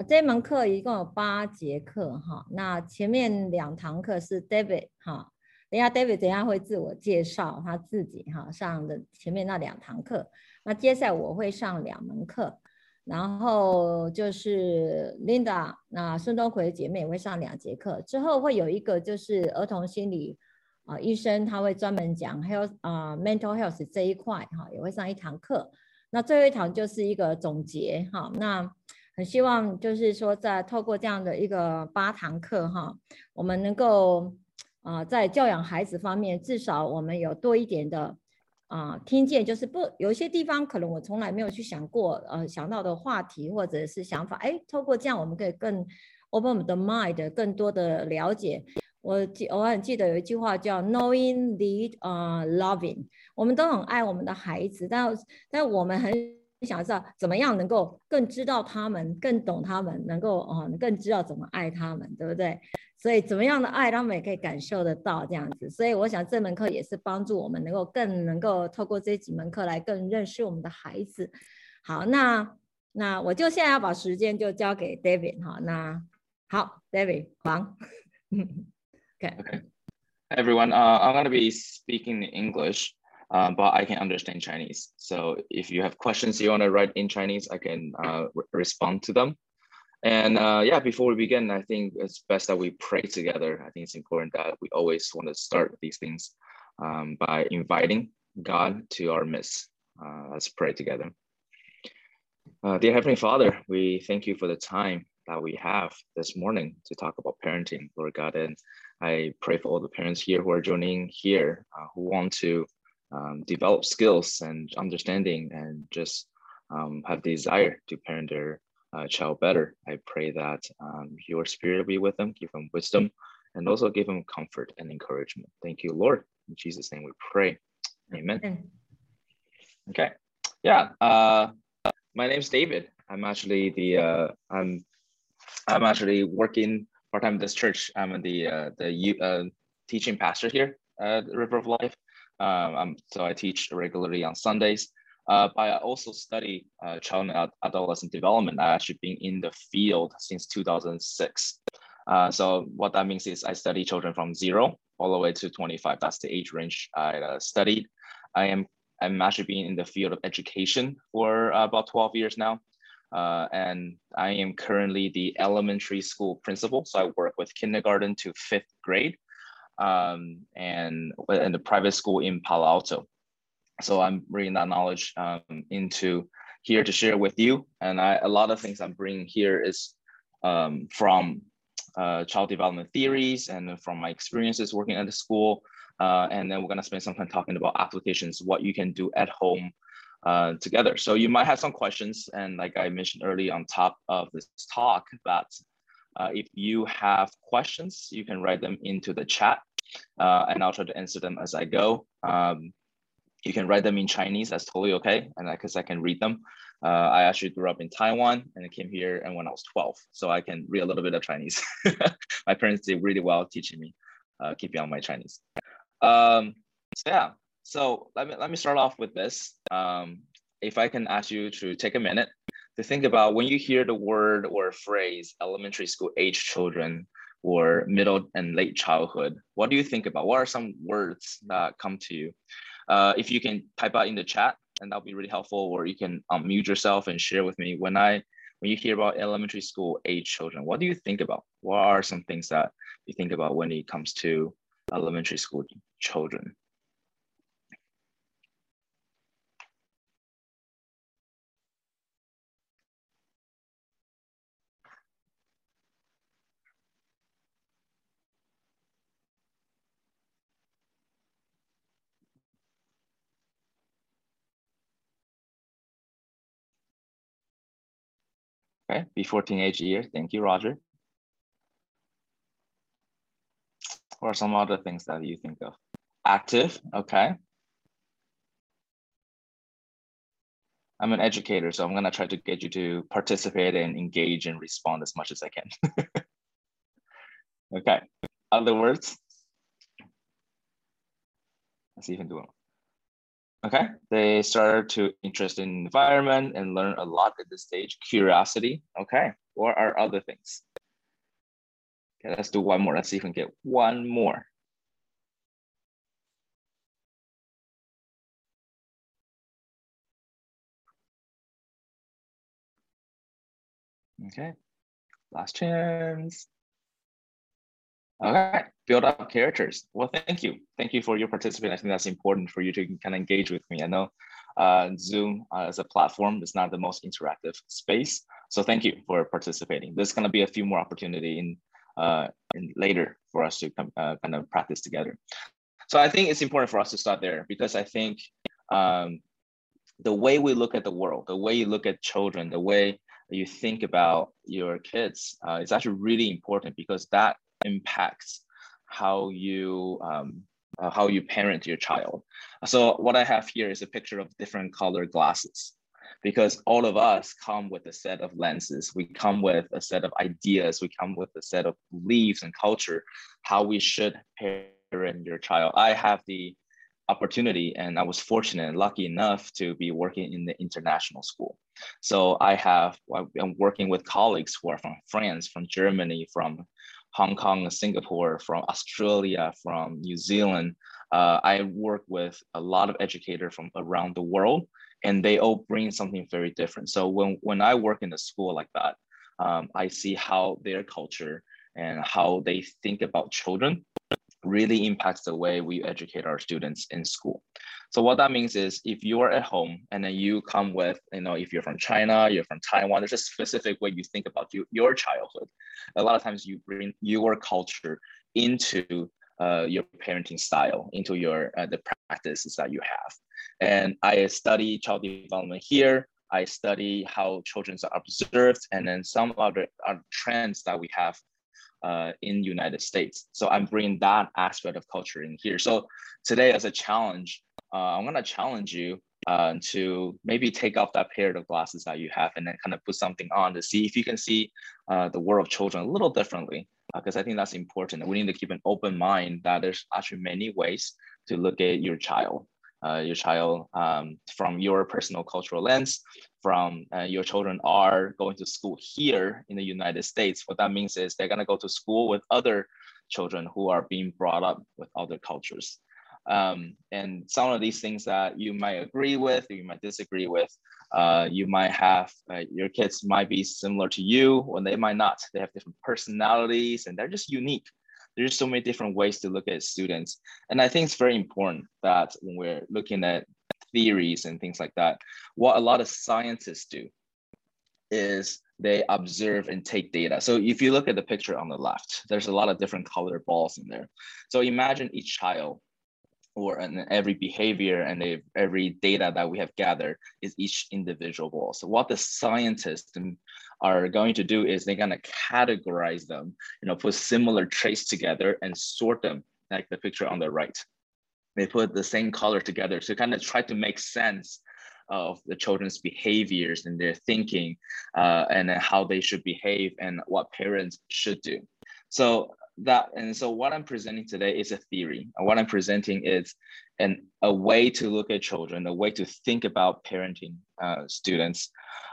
这门课一共有8节课哈，那前面2堂课是 David 哈，等一下会自我介绍他自己哈，上的前面那2堂课，那接下来我会上2门课，然后就是 Linda 那孙东奎姐妹也会上2节课，之后会有一个就是儿童心理医生他会专门讲 mental health 这一块哈，也会上1堂课，那最后1堂就是一个总结哈，那很希望就是说在透过这样的一个8堂课哈，我们能够在教养孩子方面，至少我们有多一点的听见，就是有一些地方可能我从来没有去想过想到的话题或者是想法，透过这样我们可以更 open 我们的 mind 更多的了解。我很记得有一句话叫 knowing lead loving， 我们都很爱我们的孩子，但我们很想知道怎么样能够更知道他们，更懂他们，能够更知道怎么爱他们，对不对？所以怎么样的爱他们也可以感受得到这样子，所以我想这门课也是帮助我们更能够透过这几门课来更认识我们的孩子。好，那我就现在要把时间就交给 David 哈，那好 David 黄 Okay. Everyone, I'm going to be speaking in English, but I can understand Chinese. So if you have questions you want to write in Chinese, I can respond to them. And yeah, before we begin, I think it's best that we pray together. I think it's important that we always want to start these things by inviting God to our midst. Let's pray together. Dear Heavenly Father, we thank you for the time that we have this morning to talk about parenting, Lord God. And I pray for all the parents here who are joining here, who want to develop skills and understanding and just have desire to parent their child better. I pray that your spirit will be with them, give them wisdom, and also give them comfort and encouragement. Thank you, Lord. In Jesus' name we pray. Amen. Okay. Yeah. My name's David. I'm actually I'm actually working part-time at this church. I'm the teaching pastor here at River of Life. So I teach regularly on Sundays. But I also study child and adolescent development. I've actually been in the field since 2006. So what that means is I study children from 0 all the way to 25. That's the age range I studied. I'm actually been in the field of education for about 12 years now. And I am currently the elementary school principal. So I work with kindergarten to 5th grade and in the private school in Palo Alto. So I'm bringing that knowledge into here to share with you. And a lot of things I'm bringing here is from child development theories and from my experiences working at the school. And then we're going to spend some time talking about applications, what you can do at home together. So you might have some questions. And like I mentioned earlier on top of this talk, that if you have questions, you can write them into the chat and I'll try to answer them as I go. You can write them in Chinese, that's totally okay. And because I can read them. I actually grew up in Taiwan and I came here and when I was 12, so I can read a little bit of Chinese. My parents did really well teaching me, keeping on my Chinese. So yeah, so let me start off with this. If I can ask you to take a minute to think about when you hear the word or phrase elementary school age children or middle and late childhood, what do you think about? What are some words that come to you? If you can type out in the chat, and that'll be really helpful, or you can unmute yourself and share with me when you hear about elementary school age children, what do you think about? What are some things that you think about when it comes to elementary school children? Okay, before teenage years. Thank you, Roger. Or some other things that you think of? Active, okay. I'm an educator, so I'm gonna try to get you to participate and engage and respond as much as I can. Okay, other words? Let's see if you can do it. Okay, they start to interest in environment and learn a lot at this stage. Curiosity, okay. What are other things? Okay, let's do one more. Let's see if we can get one more. Okay, last chance. Okay, build up characters. Well, thank you. Thank you for your participation. I think that's important for you to kind of engage with me. I know Zoom as a platform is not the most interactive space. So thank you for participating. There's gonna be a few more opportunity in later for us to kind of practice together. So I think it's important for us to start there because I think the way we look at the world, the way you look at children, the way you think about your kids is actually really important because that impacts how you parent your child. So what I have here is a picture of different colored glasses because all of us come with a set of lenses. We come with a set of ideas. We come with a set of beliefs and culture, how we should parent your child. I have the opportunity and I was fortunate and lucky enough to be working in the international school. So I'm working with colleagues who are from France, from Germany, from Hong Kong, Singapore, from Australia, from New Zealand. I work with a lot of educators from around the world and they all bring something very different. So when I work in a school like that, I see how their culture and how they think about children really impacts the way we educate our students in school. So what that means is if you are at home and then you come with, if you're from China, you're from Taiwan, there's a specific way you think about your childhood. A lot of times you bring your culture into your parenting style, into the practices that you have. And I study child development here. I study how children are observed and then some other trends that we have in the United States. So I'm bringing that aspect of culture in here. So today as a challenge, I'm gonna challenge you to maybe take off that pair of glasses that you have and then kind of put something on to see if you can see the world of children a little differently, because I think that's important. We need to keep an open mind that there's actually many ways to look at your child from your personal cultural lens, from your children are going to school here in the United States. What that means is they're gonna go to school with other children who are being brought up with other cultures. And some of these things that you might agree with, or you might disagree with, you might have, your kids might be similar to you, or they might not. They have different personalities and they're just unique. There's so many different ways to look at students. And I think it's very important that when we're looking at theories and things like that, what a lot of scientists do is they observe and take data. So if you look at the picture on the left, there's a lot of different colored balls in there. So imagine each child or every behavior and every data that we have gathered is each individual ball. So what the scientists are going to do is they're gonna categorize them, put similar traits together and sort them, like the picture on the right. They put the same color together to kind of try to make sense of the children's behaviors and their thinking and how they should behave and what parents should do. So what I'm presenting today is a theory. And what I'm presenting is a way to look at children, a way to think about parenting students.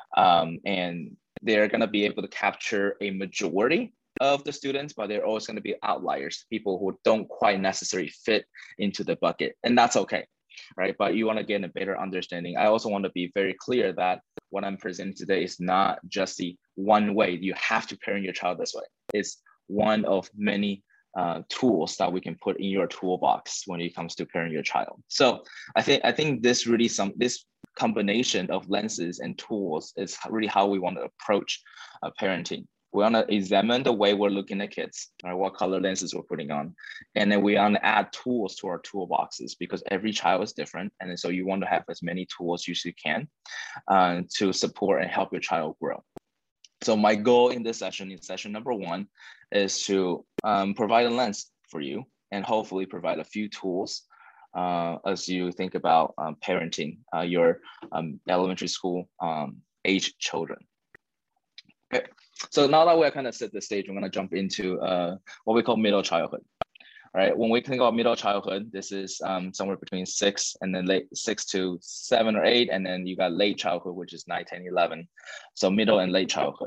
And they're gonna be able to capture a majority of the students, but they're always gonna be outliers, people who don't quite necessarily fit into the bucket. And that's okay, right? But you wanna get a better understanding. I also wanna be very clear that what I'm presenting today is not just the one way you have to parent your child this way. It's one of many tools that we can put in your toolbox when it comes to parenting your child. So I think this combination of lenses and tools is really how we want to approach parenting. We want to examine the way we're looking at kids, right? What color lenses we're putting on. And then we want to add tools to our toolboxes because every child is different. And so you want to have as many tools as you can to support and help your child grow. So my goal in this session, in session number 1, is to provide a lens for you and hopefully provide a few tools as you think about parenting your elementary school age children. Okay, so now that we're kind of set the stage, we're going to jump into what we call middle childhood. All right, when we think about middle childhood, this is somewhere between 6 and then 6 to 7 or 8, and then you got late childhood, which is 9, 10, 11. So middle and late childhood.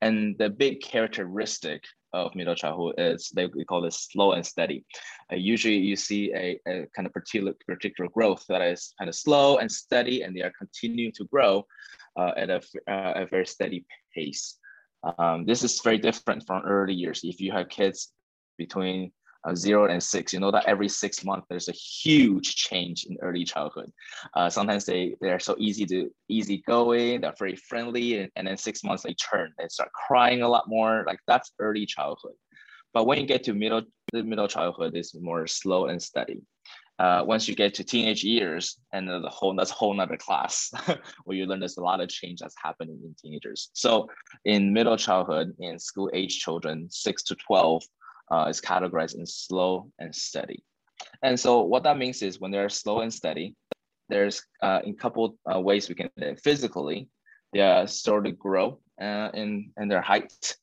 And the big characteristic of middle childhood is we call this slow and steady. Usually you see a kind of particular growth that is kind of slow and steady, and they are continuing to grow at a very steady pace. This is very different from early years. If you have kids between 0 and 6, you know that every 6 months there's a huge change in early childhood. Sometimes they're so easygoing, they're very friendly, and then 6 months they start crying a lot more. Like that's early childhood. But when you get to middle childhood, it's more slow and steady. Once you get to teenage years, and that's a whole nother class where you learn there's a lot of change that's happening in teenagers. So in middle childhood, in school age children, 6 to 12, is categorized in slow and steady. And so what that means is when they're slow and steady, there's in a couple ways we can do it. Physically, they start to grow in their height,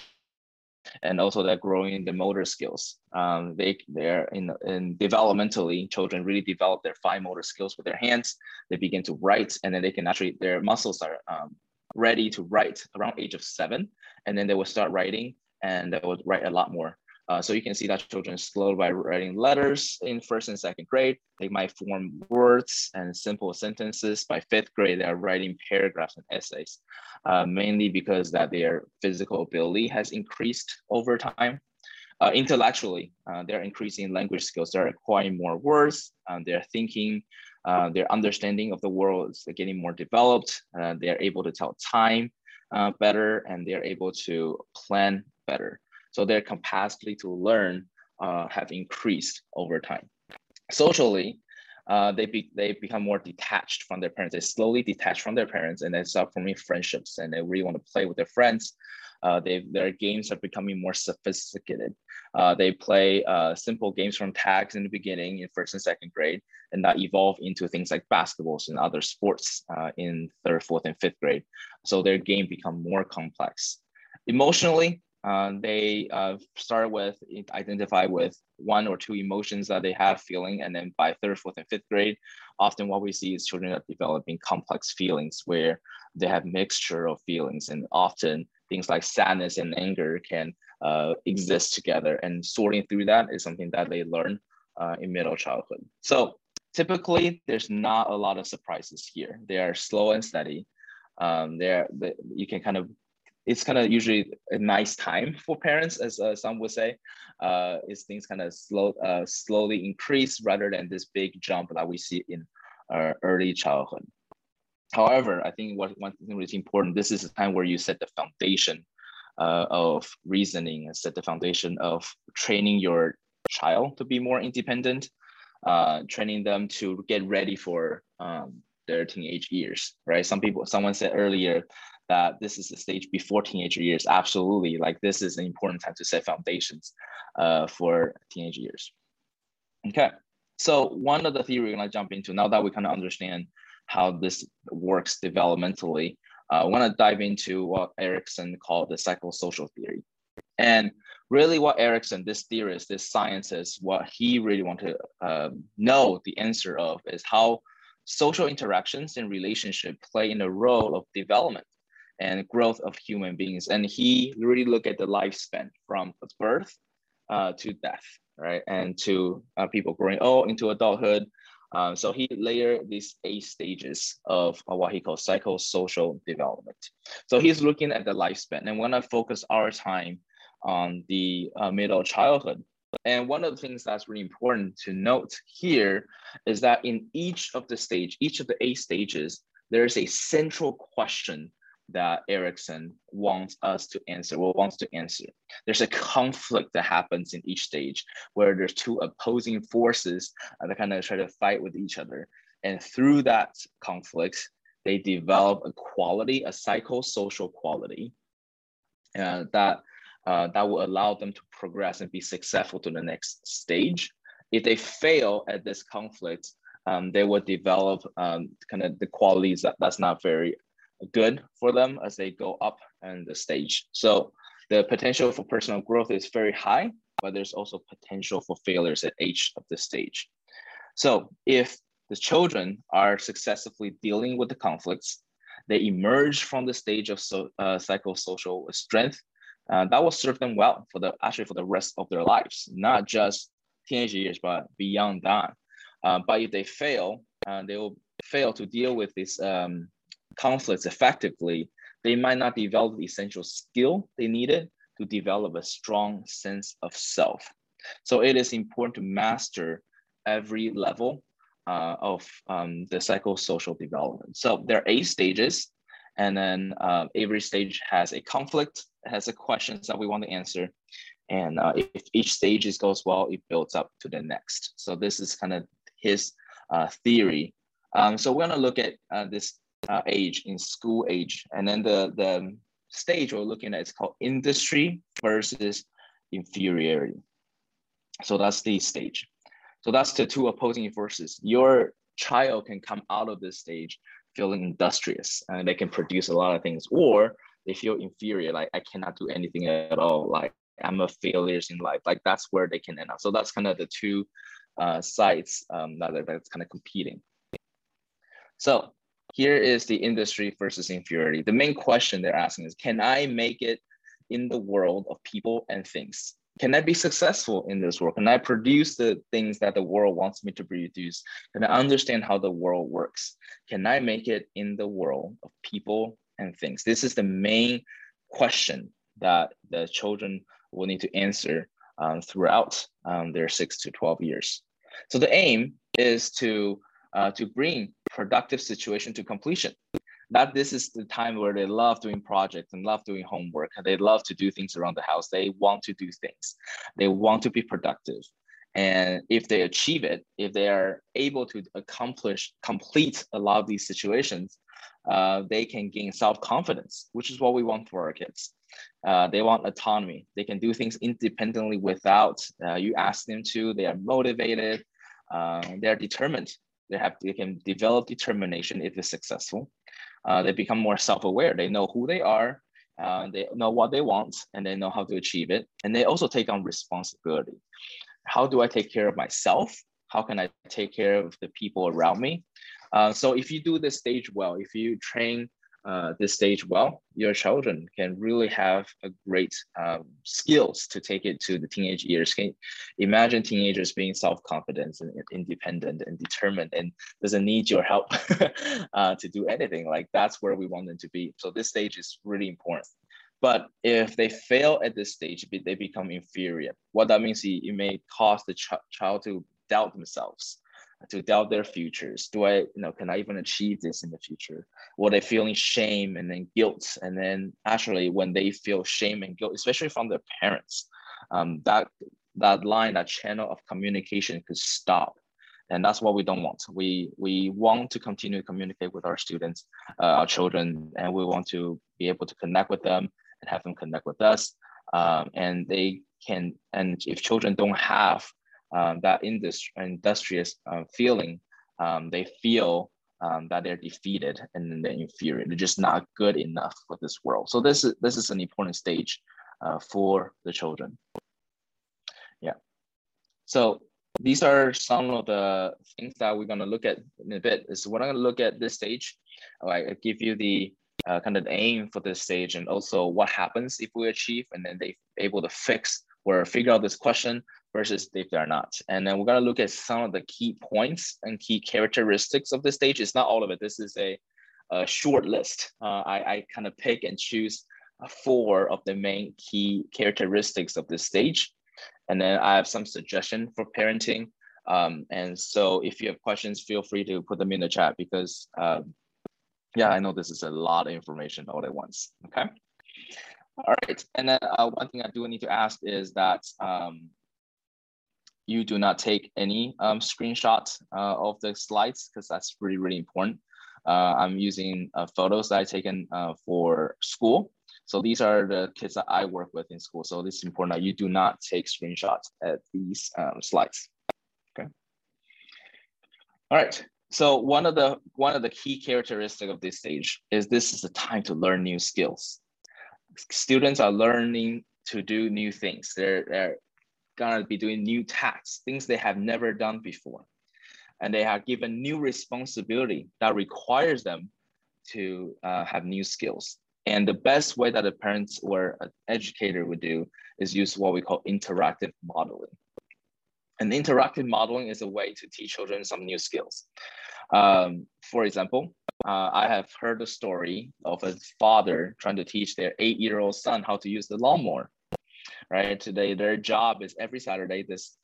and also they're growing in the motor skills. They're in developmentally, children really develop their fine motor skills with their hands. They begin to write, and then they can actually, their muscles are ready to write around age of 7, and then they will start writing, and they will write a lot more. So you can see that children slow by writing letters in 1st and 2nd grade. They might form words and simple sentences. By 5th grade, they are writing paragraphs and essays, mainly because that their physical ability has increased over time. Intellectually, they're increasing language skills. They're acquiring more words. They're thinking, their understanding of the world is getting more developed. They're able to tell time better, and they're able to plan better. So their capacity to learn have increased over time. Socially, they become more detached from their parents. They slowly detach from their parents, and they start forming friendships, and they really want to play with their friends. Their games are becoming more sophisticated. They play simple games from tags in the beginning in 1st and 2nd grade, and that evolve into things like basketballs and other sports in 3rd, 4th, and 5th grade. So their game become more complex. Emotionally, they start with identify with 1 or 2 emotions that they have feeling, and then by 3rd, 4th, and 5th grade, often what we see is children are developing complex feelings where they have mixture of feelings, and often things like sadness and anger can exist together, and sorting through that is something that they learn in middle childhood. So typically, there's not a lot of surprises here. They are slow and steady. You can kind of, it's kind of usually a nice time for parents, as some would say, is things kind of slowly increase rather than this big jump that we see in early childhood. However, I think one thing that's important, this is a time where you set the foundation of reasoning, and set the foundation of training your child to be more independent, training them to get ready for their teenage years, right? Someone said earlier that this is the stage before teenage years. Absolutely, like this is an important time to set foundations for teenage years. Okay, so one of the theory we're gonna jump into, now that we kind of understand how this works developmentally, I wanna dive into what Erikson called the psychosocial theory. And really what Erikson, this theorist, this scientist, what he really wanted to know the answer of is how social interactions and relationship play in the role of development and growth of human beings. And he really looked at the lifespan from birth to death, right? And to people growing old into adulthood. So he layered these 8 stages of what he calls psychosocial development. So he's looking at the lifespan, and we're gonna focus our time on the middle childhood. And one of the things that's really important to note here is that in each of the 8 stages, there's a central question that Erikson wants us to answer, or wants to answer. There's a conflict that happens in each stage where there's 2 opposing forces that kind of try to fight with each other. And through that conflict, they develop a quality, a psychosocial quality that will allow them to progress and be successful to the next stage. If they fail at this conflict, they will develop kind of the qualities that's not very good for them as they go up in the stage. So the potential for personal growth is very high, but there's also potential for failures at each of the stage. So if the children are successfully dealing with the conflicts, they emerge from the stage of psychosocial strength, that will serve them well for the rest of their lives, not just teenage years, but beyond that. But if they fail, they will fail to deal with these conflicts effectively. They might not develop the essential skill they needed to develop a strong sense of self. So it is important to master every level of the psychosocial development. So there are 8 stages, and then every stage has a conflict, has a questions that we want to answer. And if each stage goes well, it builds up to the next. So this is kind of his theory. So we're gonna look at this age in school age, and then the stage we're looking at is called industry versus inferiority. So that's the stage. So that's the 2 opposing forces. Your child can come out of this stage feeling industrious, and they can produce a lot of things, or they feel inferior, like I cannot do anything at all, like I'm a failure in life. Like that's where they can end up. So that's kind of the 2 sides that's kind of competing. So here is the industry versus inferiority. The main question they're asking is, can I make it in the world of people and things? Can I be successful in this world? Can I produce the things that the world wants me to produce? Can I understand how the world works? Can I make it in the world of people and things? This is the main question that the children will need to answer throughout their 6 to 12 years. So the aim is to bring productive situation to completion. That this is the time where they love doing projects and love doing homework. They love to do things around the house. They want to do things. They want to be productive. And if they achieve it, if they are able to complete a lot of these situations, they can gain self-confidence, which is what we want for our kids. They want autonomy. They can do things independently without you ask them to. They are motivated. They're determined. They can develop determination if it's successful. They become more self-aware. They know who they are, they know what they want, and they know how to achieve it. And they also take on responsibility. How do I take care of myself? How can I take care of the people around me? So if you do this stage well, if you train this stage well, your children can really have a great skills to take it to the teenage years. Can you imagine teenagers being self-confident and independent and determined and doesn't need your help to do anything? Like that's where we want them to be. So this stage is really important. But if they fail at this stage, they become inferior. What that means, it may cause the child to doubt themselves, to doubt their futures. Can I even achieve this in the future? Or they feeling shame and then guilt. And then actually when they feel shame and guilt, especially from their parents, that line, that channel of communication could stop. And that's what we don't want. We want to continue to communicate with our students, our children, and we want to be able to connect with them and have them connect with us. And if children don't have that industrious feeling, they feel that they're defeated and they're inferior. They're just not good enough for this world. So this is an important stage for the children. Yeah. So these are some of the things that we're going to look at in a bit. Is we're going to look at this stage. I give you the kind of aim for this stage, and also what happens if we achieve, and then they're able to fix or figure out this question versus if they're not. And then we're going to look at some of the key points and key characteristics of this stage. It's not all of it. This is a short list. I kind of pick and choose 4 of the main key characteristics of this stage. And then I have some suggestion for parenting. And so if you have questions, feel free to put them in the chat because yeah, I know this is a lot of information all at once, okay? All right, and then one thing I do need to ask is that you do not take any screenshots of the slides because that's really, really important. I'm using photos that I've taken for school. So these are the kids that I work with in school. So this is important that you do not take screenshots at these slides, okay? All right, so one of the key characteristics of this stage is this is a time to learn new skills. Students are learning to do new things. They're gonna be doing new tasks, things they have never done before. And they are given new responsibility that requires them to have new skills. And the best way that a parent or an educator would do is use what we call interactive modeling. And interactive modeling is a way to teach children some new skills. For example, I have heard a story of a father trying to teach their 8-year-old son how to use the lawnmower. Right? Today, their job is every Saturday, this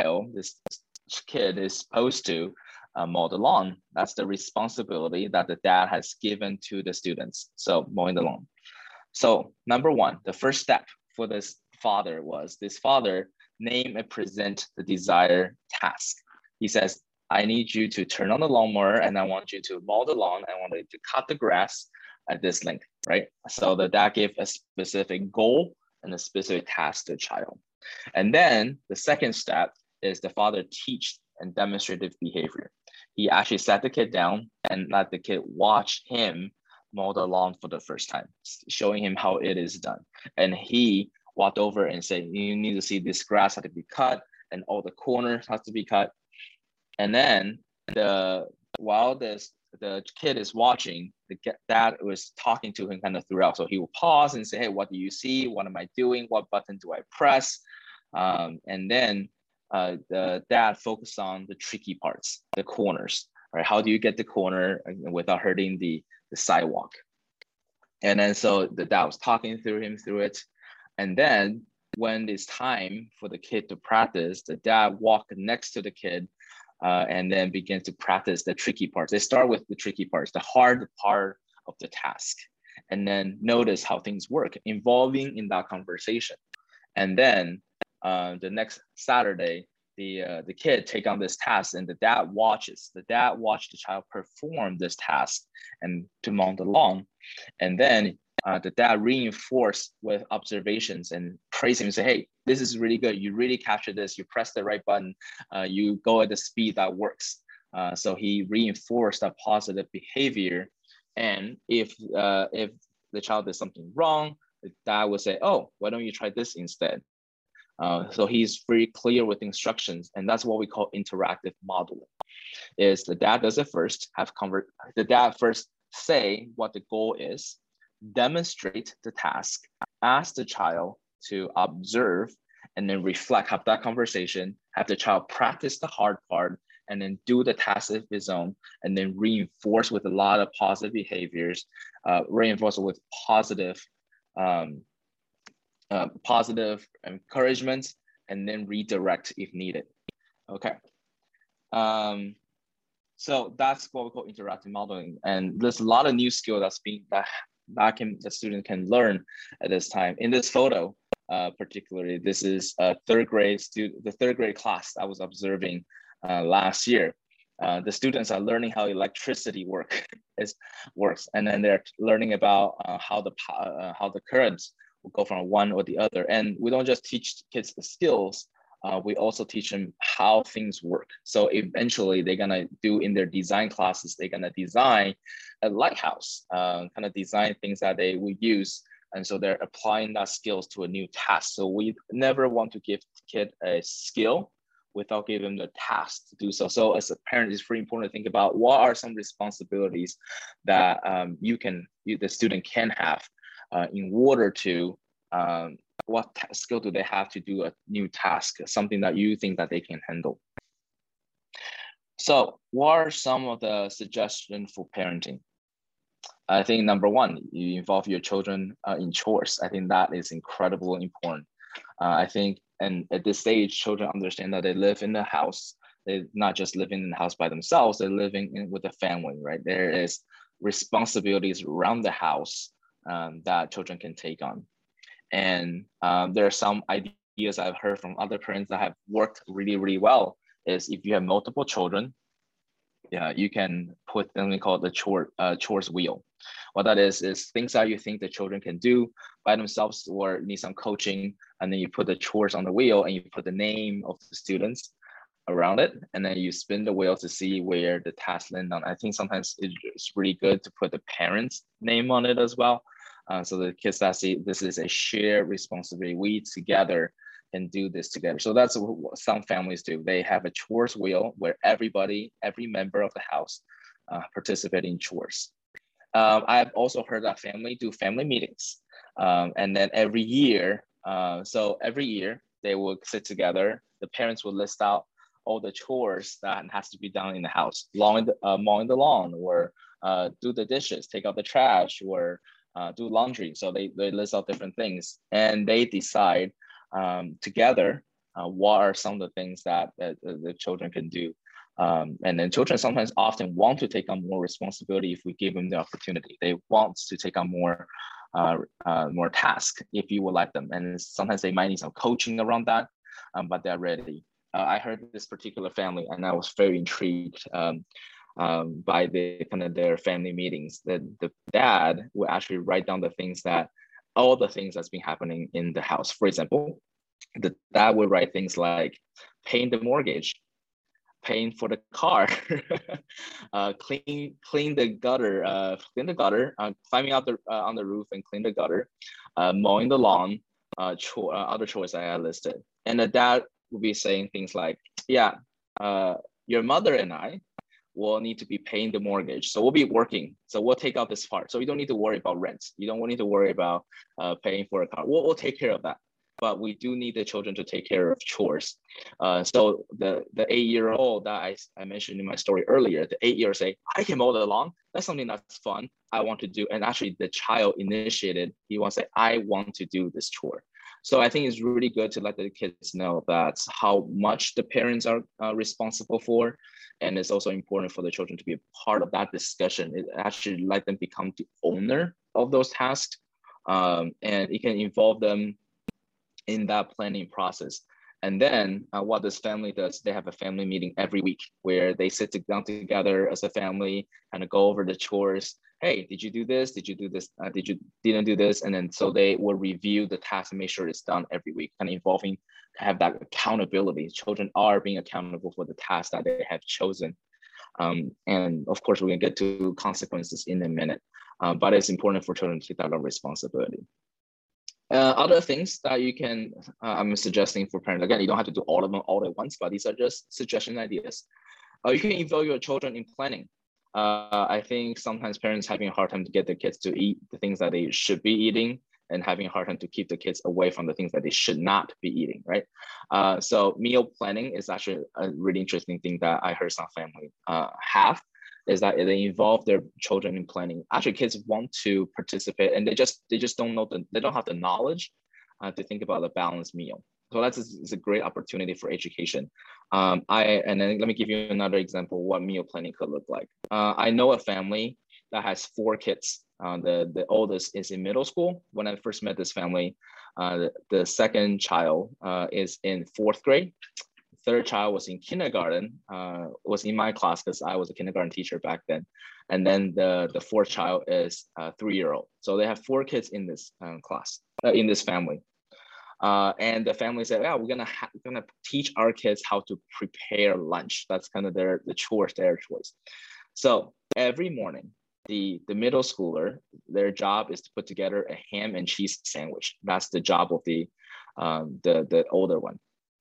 kid is supposed to mow the lawn. That's the responsibility that the dad has given to the students. So mowing the lawn. So number one, the first step for this father was this father name and present the desired task. He says, I need you to turn on the lawnmower and I want you to mow the lawn. I want you to cut the grass at this length, right? So the dad gave a specific goal and a specific task to the child. And then the second step is the father teach and demonstrative behavior. He actually sat the kid down and let the kid watch him mow the lawn for the first time, showing him how it is done. And he walked over and said, you need to see this grass had to be cut and all the corners have to be cut. And then while the kid is watching, the dad was talking to him kind of throughout. So he will pause and say, hey, what do you see? What am I doing? What button do I press? And then the dad focused on the tricky parts, the corners, right? How do you get the corner without hurting the sidewalk? And then so the dad was talking through it. And then when it's time for the kid to practice, the dad walked next to the kid and then begin to practice the tricky parts. They start with the tricky parts, the hard part of the task, and then notice how things work, involving in that conversation. And then the next Saturday, the kid take on this task and the dad watched the child perform this task and to mow the lawn. And then the dad reinforced with observations and praise him and say, hey, this is really good. You really captured this. You press the right button. You go at the speed that works. So he reinforced that positive behavior. And if the child did something wrong, the dad would say, oh, why don't you try this instead? So he's very clear with instructions. And that's what we call interactive modeling. Is the dad does it first, the dad first say what the goal is, demonstrate the task, ask the child to observe, and then reflect, have that conversation, have the child practice the hard part, and then do the task of his own, and then reinforce with a lot of positive behaviors, reinforce with positive encouragement, and then redirect if needed. Okay. So that's what we call interactive modeling. And there's a lot of new skill that the student can learn at this time. In this photo, particularly, this is a third grade class I was observing last year. The students are learning how electricity works, and then they're learning about how the currents will go from one or the other. And we don't just teach kids the skills, we also teach them how things work. So eventually they're gonna do in their design classes, they're gonna design a lighthouse, kind of design things that they will use. And so they're applying that skills to a new task. So we never want to give the kid a skill without giving them the task to do so. So as a parent, it's very important to think about what are some responsibilities that the student can have in order to, what skill do they have to do a new task, something that you think that they can handle. So what are some of the suggestions for parenting? I think number one, you involve your children in chores. I think that is incredibly important. I think, and at this stage, children understand that they live in the house. They're not just living in the house by themselves, they're living with a family, right? There is responsibilities around the house that children can take on. And there are some ideas I've heard from other parents that have worked really, really well, is if you have multiple children, you can put something called the chores wheel. What that is things that you think the children can do by themselves or need some coaching, and then you put the chores on the wheel and you put the name of the students around it, and then you spin the wheel to see where the task land on. I think sometimes it's really good to put the parents' name on it as well. So the kids that see this is a shared responsibility. We together can do this together. So that's what some families do. They have a chores wheel where every member of the house participate in chores. I've also heard that family do family meetings. And then every year, so every year they will sit together. The parents will list out all the chores that has to be done in the house, mowing the lawn, or do the dishes, take out the trash, or do laundry. So they list out different things, and they decide together what are some of the things that the children can do. And then children sometimes often want to take on more responsibility if we give them the opportunity. They want to take on more tasks if you will let them. And sometimes they might need some coaching around that, but they're ready. I heard this particular family, and I was very intrigued by the kind of their family meetings. That the dad will actually write down all the things that's been happening in the house. For example, the dad would write things like paying the mortgage, paying for the car, clean the gutter, climbing out on the roof and clean the gutter, mowing the lawn, other chores that I listed. And the dad will be saying things like, yeah, your mother and I will need to be paying the mortgage. So we'll be working. So we'll take out this part. So you don't need to worry about rent. You don't need to worry about paying for a car. We'll take care of that. But we do need the children to take care of chores. So the 8-year-old that I mentioned in my story earlier, the 8-year-old say, I can mow the lawn. That's something that's fun. I want to do. And actually the child initiated, he wants to say, I want to do this chore. So I think it's really good to let the kids know that's how much the parents are responsible for. And it's also important for the children to be a part of that discussion. It actually let them become the owner of those tasks. And it can involve them in that planning process. And then what this family does, they have a family meeting every week where they sit down together as a family and go over the chores. Hey, did you do this? Did you do this? Didn't do this? And then so they will review the task and make sure it's done every week, kind of involving have that accountability. Children are being accountable for the task that they have chosen. And of course, we can get to consequences in a minute, but it's important for children to take that responsibility. Other things that you can, I'm suggesting for parents, again, you don't have to do all of them all at once, but these are just suggestion ideas. You can involve your children in planning. I think sometimes parents having a hard time to get their kids to eat the things that they should be eating, and having a hard time to keep the kids away from the things that they should not be eating, right? So meal planning is actually a really interesting thing that I heard some family have, is that they involve their children in planning. Actually, kids want to participate, and they just don't know they don't have the knowledge to think about a balanced meal. So it's a great opportunity for education. And then let me give you another example of what meal planning could look like. I know a family that has 4 kids. The oldest is in middle school. When I first met this family, the second child is in 4th grade. Third child was in kindergarten, was in my class because I was a kindergarten teacher back then. And then the 4th child is a 3-year-old. So they have 4 kids in this class, in this family. And the family said, yeah, we're gonna teach our kids how to prepare lunch. That's kind of their choice. So every morning, the middle schooler, their job is to put together a ham and cheese sandwich. That's the job of the older one.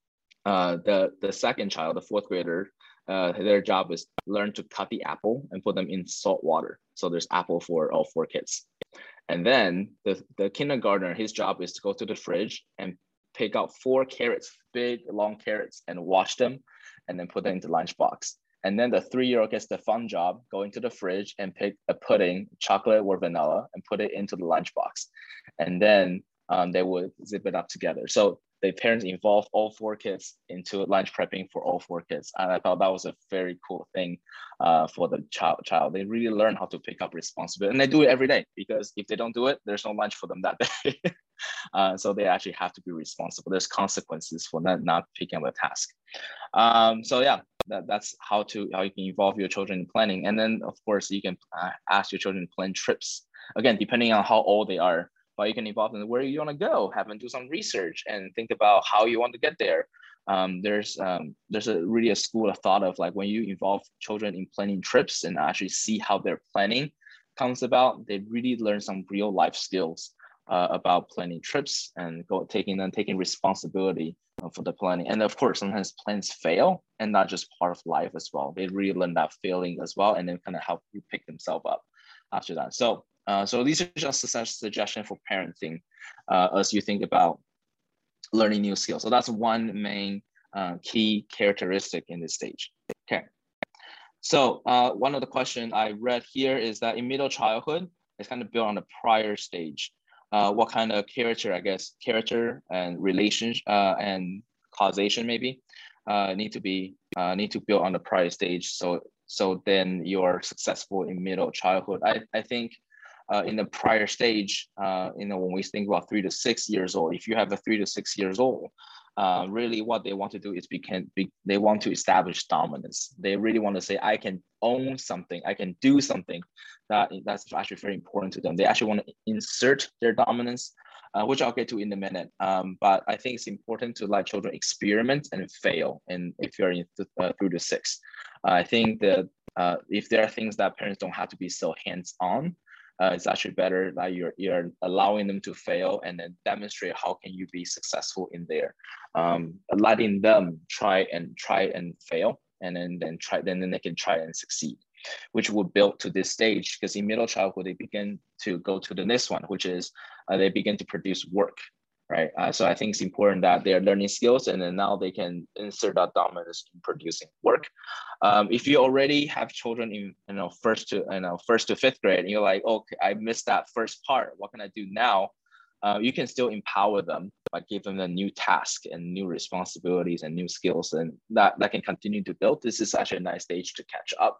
The second child, the 4th grader, their job is learn to cut the apple and put them in salt water. So there's apple for all 4 kids. And then the kindergartner, his job is to go to the fridge and pick out 4 carrots, big long carrots, and wash them, and then put them into lunchbox. And then the 3-year-old gets the fun job, go into the fridge and pick a pudding, chocolate or vanilla, and put it into the lunchbox. And then they would zip it up together. So the parents involve all 4 kids into lunch prepping for all 4 kids. And I thought that was a very cool thing for the child. They really learn how to pick up responsibility, and they do it every day, because if they don't do it, there's no lunch for them that day. So they actually have to be responsible. There's consequences for not picking up a task. So yeah, that's how you can involve your children in planning. And then of course you can ask your children to plan trips. Again, depending on how old they are, but you can involve them where you want to go, have them do some research and think about how you want to get there. There's really a school of thought of like when you involve children in planning trips and actually see how their planning comes about, they really learn some real life skills about planning trips and taking responsibility for the planning. And of course, sometimes plans fail, and not just part of life as well. They really learn that failing as well, and then kind of help you pick themselves up. after that. So these are just a suggestion for parenting as you think about learning new skills. So that's one main key characteristic in this stage. Okay. So one of the questions I read here is that in middle childhood, it's kind of built on the prior stage. What kind of character and relationship and causation maybe need to build on the prior stage. So then you're successful in middle childhood. I think in the prior stage, when we think about 3 to 6 years old, if you have a 3 to 6 years old, really what they want to do is they want to establish dominance. They really want to say, I can own something, I can do something that's actually very important to them. They actually want to insert their dominance, which I'll get to in a minute. But I think it's important to let children experiment and fail. And if you're in 3 to 6, I think that if there are things that parents don't have to be so hands-on, it's actually better that you're allowing them to fail and then demonstrate how can you be successful in there, letting them try and fail, and then they can try and succeed, which will build to this stage, because in middle childhood they begin to go to the next one, which is they begin to produce work, right? So I think it's important that they're learning skills, and then now they can insert that dominance in producing work. If you already have children in first to 5th grade, and you're like, okay, I missed that first part, what can I do now? You can still empower them by giving them a new task and new responsibilities and new skills, and that can continue to build. This is actually a nice stage to catch up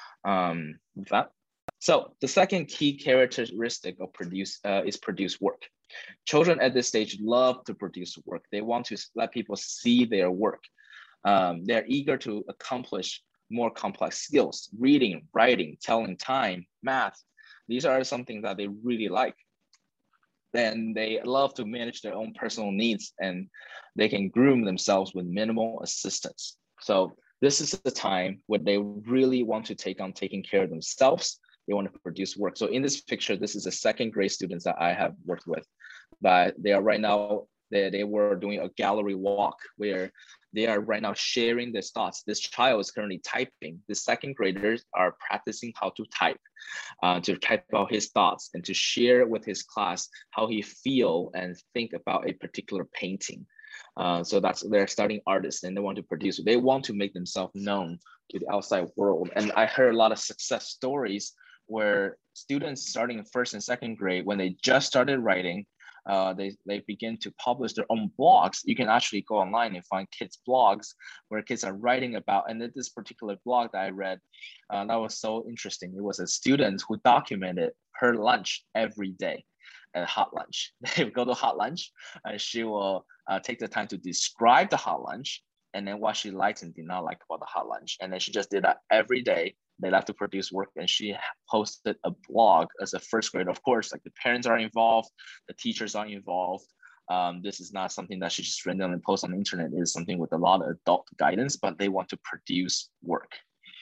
with that. So the second key characteristic of is produce work. Children at this stage love to produce work. They want to let people see their work. They're eager to accomplish more complex skills: reading, writing, telling time, math. These are something that they really like. Then they love to manage their own personal needs, and they can groom themselves with minimal assistance. So this is the time when they really want to take on taking care of themselves. They want to produce work. So in this picture, this is the 2nd grade students that I have worked with, but they are right now, they were doing a gallery walk where they are right now sharing their thoughts. This child is currently typing. The 2nd graders are practicing how to type out his thoughts and to share with his class how he feel and think about a particular painting. So they're starting artists, and they want to produce. They want to make themselves known to the outside world. And I heard a lot of success stories where students starting in 1st and 2nd grade, when they just started writing, they begin to publish their own blogs. You can actually go online and find kids' blogs where kids are writing about. And this particular blog that I read, that was so interesting. It was a student who documented her lunch every day. At hot lunch, they would go to hot lunch, and she will take the time to describe the hot lunch, and then what she liked and did not like about the hot lunch. And then she just did that every day. They love to produce work, and she posted a blog as a 1st grade. Of course, like the parents are involved, the teachers are involved. This is not something that she just randomly posts on the internet. It is something with a lot of adult guidance, but they want to produce work.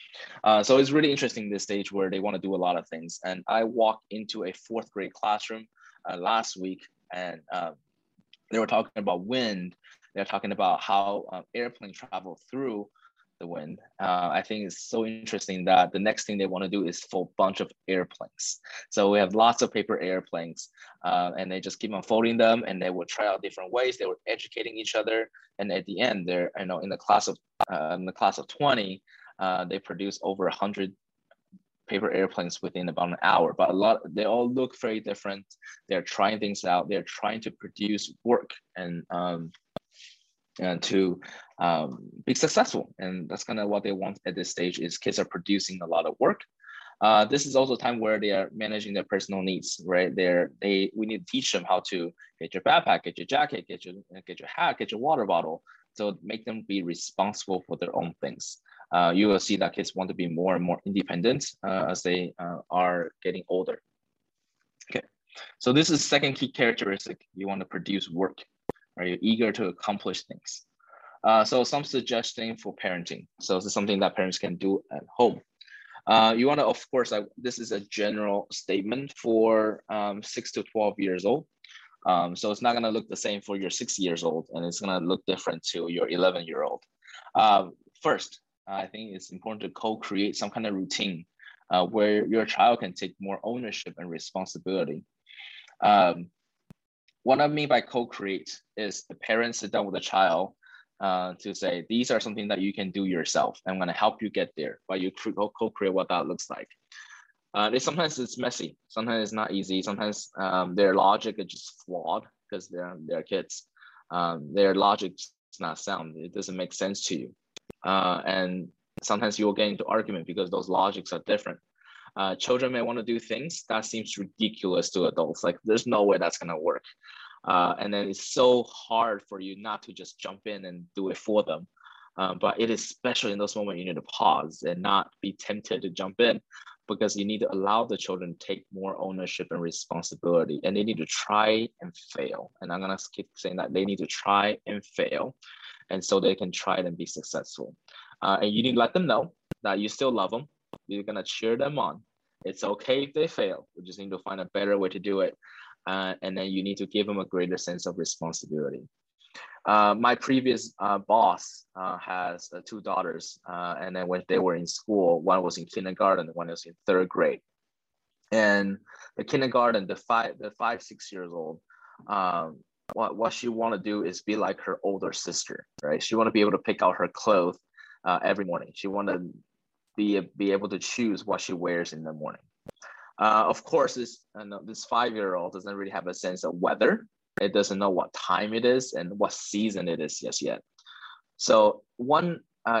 So it's really interesting, this stage where they want to do a lot of things. And I walked into a 4th grade classroom last week, and they were talking about wind. They're talking about how airplanes travel through the wind. I think it's so interesting that the next thing they want to do is for a bunch of airplanes. So we have lots of paper airplanes, and they just keep on folding them, and they will try out different ways. They were educating each other, and at the end, they're in the class of 20, they produce over 100 paper airplanes within about an hour, but they all look very different. They're trying things out. They're trying to produce work and to be successful. And that's kind of what they want at this stage, is kids are producing a lot of work. This is also a time where they are managing their personal needs, right? We need to teach them how to get your backpack, get your jacket, get your hat, get your water bottle. So make them be responsible for their own things. You will see that kids want to be more and more independent as they are getting older. Okay, so this is 2nd key characteristic. You want to produce work. Are you eager to accomplish things? So some suggestion for parenting. So this is something that parents can do at home. You want to, of course, this is a general statement for 6 to 12 years old. So it's not going to look the same for your 6 years old, and it's going to look different to your 11-year-old. First, I think it's important to co-create some kind of routine. where your child can take more ownership and responsibility. What I mean by co-create is the parents sit down with the child to say, these are something that you can do yourself. I'm going to help you get there, but you co-create what that looks like. Sometimes it's messy. Sometimes it's not easy. Sometimes their logic is just flawed because they're kids. Their logic is not sound. It doesn't make sense to you. And sometimes you'll get into argument because those logics are different. Children may want to do things that seems ridiculous to adults. Like there's no way that's going to work. And then it's so hard for you not to just jump in and do it for them. But it is especially in those moments you need to pause and not be tempted to jump in, because you need to allow the children to take more ownership and responsibility, and they need to try and fail. And I'm going to keep saying that they need to try and fail, and so they can try it and be successful. And you need to let them know that you still love them. You're going to cheer them on. It's okay if they fail. We just need to find a better way to do it. And then you need to give them a greater sense of responsibility. My previous boss has 2 daughters, and then when they were in school, one was in kindergarten, one was in 3rd grade. And the kindergarten, the 5-6 years old, what she want to do is be like her older sister, right? She want to be able to pick out her clothes every morning. She want to be able to choose what she wears in the morning. Of course, this 5-year-old doesn't really have a sense of weather. It doesn't know what time it is and what season it is just yet. So one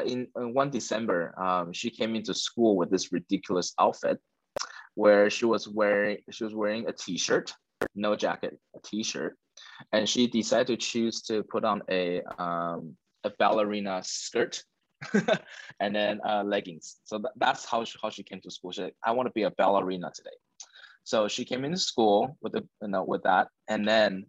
December, she came into school with this ridiculous outfit where she was wearing a t-shirt, no jacket, a t-shirt, and she decided to choose to put on a ballerina skirt and then leggings. So that's how she came to school. She said, I want to be a ballerina today. So she came into school with that, and then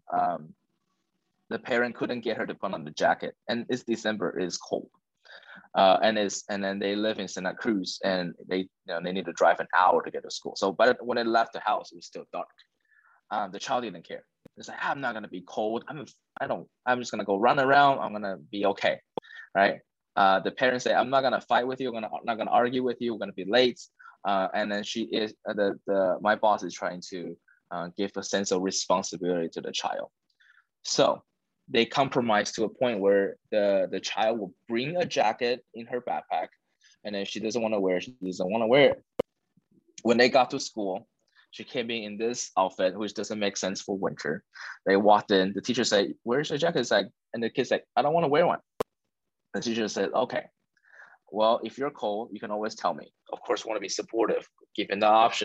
the parent couldn't get her to put on the jacket. And it's December, it's cold, and then they live in Santa Cruz, and they need to drive an hour to get to school. So, but when they left the house, it was still dark. The child didn't care. It's like, I'm not gonna be cold. I'm just gonna go run around. I'm gonna be okay, right? The parents say, I'm not gonna fight with you. I'm not gonna argue with you. We're gonna be late. And then she is my boss is trying to give a sense of responsibility to the child. So they compromise to a point where the child will bring a jacket in her backpack, and then she doesn't want to wear it. When they got to school, she came in this outfit, which doesn't make sense for winter. They walked in, the teacher said, where's the jacket? And the kid's like, I don't want to wear one. The teacher said, okay, well, if you're cold, you can always tell me. Of course, we want to be supportive, given the option.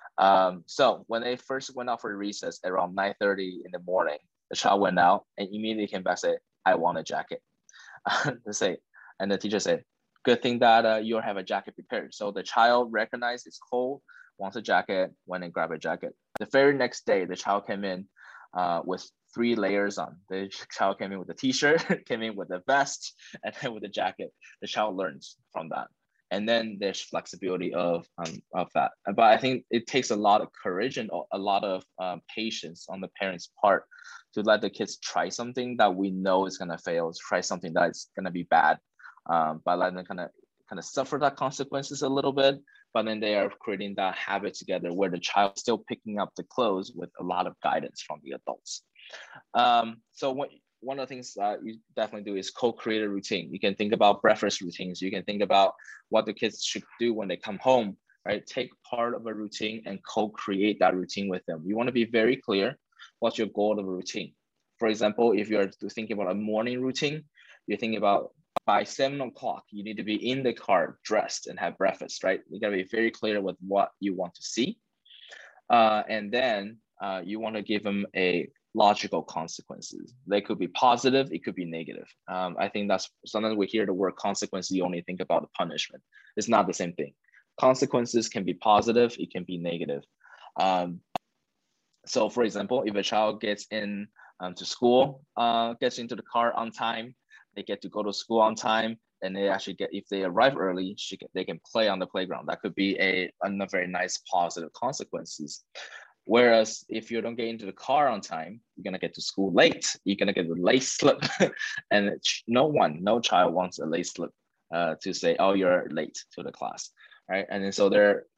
So when they first went out for recess around 9:30 in the morning, the child went out and immediately came back and said, I want a jacket. And the teacher said, good thing that you have a jacket prepared. So the child recognized it's cold, wants a jacket, went and grabbed a jacket. The very next day, the child came in with 3 layers on. The child came in with a t-shirt, came in with a vest, and then with a jacket. The child learns from that. And then there's flexibility of that. But I think it takes a lot of courage and a lot of patience on the parents' part to let the kids try something that we know is gonna fail, try something that's gonna be bad, by letting them kind of suffer that consequences a little bit, but then they are creating that habit together where the child is still picking up the clothes with a lot of guidance from the adults. So one of the things you definitely do is co-create a routine. You can think about breakfast routines. You can think about what the kids should do when they come home, right? Take part of a routine and co-create that routine with them. You want to be very clear what's your goal of a routine. For example, if you're thinking about a morning routine, you're thinking about by 7 o'clock, you need to be in the car dressed and have breakfast, right? You gotta be very clear with what you want to see. And then you want to give them a logical consequences. They could be positive, it could be negative. I think that's sometimes we hear the word consequences, you only think about the punishment. It's not the same thing. Consequences can be positive, it can be negative. So for example, if a child gets in to school, gets into the car on time, they get to go to school on time, and they actually get, if they arrive early, they can play on the playground. That could be a very nice positive consequences. Whereas if you don't get into the car on time, you're gonna get to school late. You're gonna get a late slip, and no child wants a late slip to say, oh, you're late to the class, right? And then so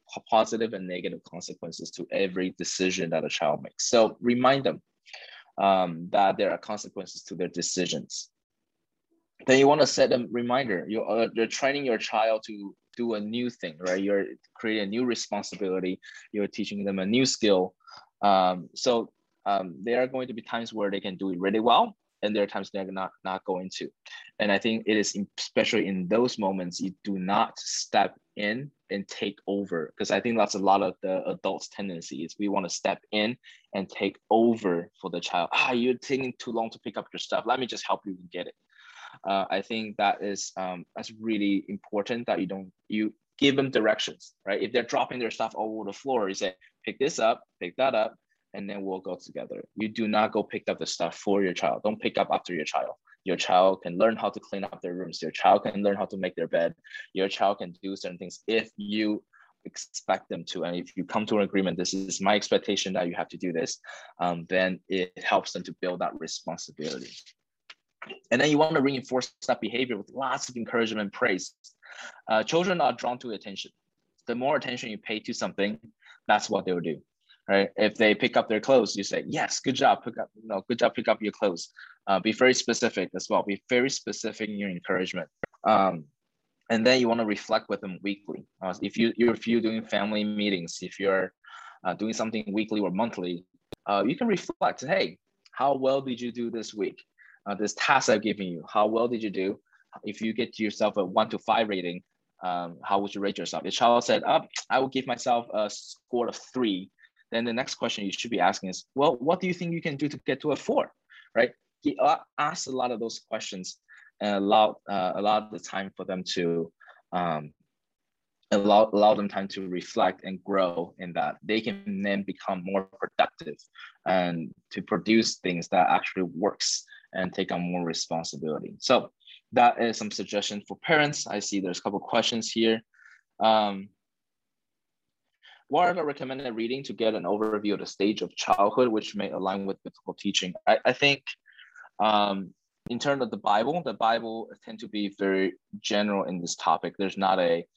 positive and negative consequences to every decision that a child makes. So remind them that there are consequences to their decisions. Then you want to set a reminder. You're training your child to do a new thing, right? You're creating a new responsibility. You're teaching them a new skill. So there are going to be times where they can do it really well, and there are times they're not going to. And I think it is especially in those moments, you do not step in and take over, because I think that's a lot of the adults' tendency is we want to step in and take over for the child. You're taking too long to pick up your stuff. Let me just help you get it. I think that is that's really important, that you give them directions, right? If they're dropping their stuff all over the floor, you say, pick this up, pick that up, and then we'll go together. You do not go pick up the stuff for your child. Don't pick up after your child. Your child can learn how to clean up their rooms. Your child can learn how to make their bed. Your child can do certain things if you expect them to. And if you come to an agreement, this is my expectation that you have to do this, then it helps them to build that responsibility. And then you want to reinforce that behavior with lots of encouragement and praise. Children are drawn to attention. The more attention you pay to something, that's what they will do, right? If they pick up their clothes, you say, yes, good job, pick up your clothes. Be very specific as well. Be very specific in your encouragement. And then you want to reflect with them weekly. If you're doing family meetings, if you're doing something weekly or monthly, you can reflect, hey, how well did you do this week? This task I've given you, how well did you do? If you get to yourself a 1 to 5 rating, how would you rate yourself? If child said, I will give myself a score of 3, then the next question you should be asking is, well, what do you think you can do to get to a 4, right? Ask a lot of those questions and allow the time for them to allow them time to reflect and grow in that. They can then become more productive and to produce things that actually works and take on more responsibility. So that is some suggestions for parents. I see there's a couple of questions here. What are the recommended reading to get an overview of the stage of childhood, which may align with biblical teaching? I think in terms of the Bible tend to be very general in this topic. There's not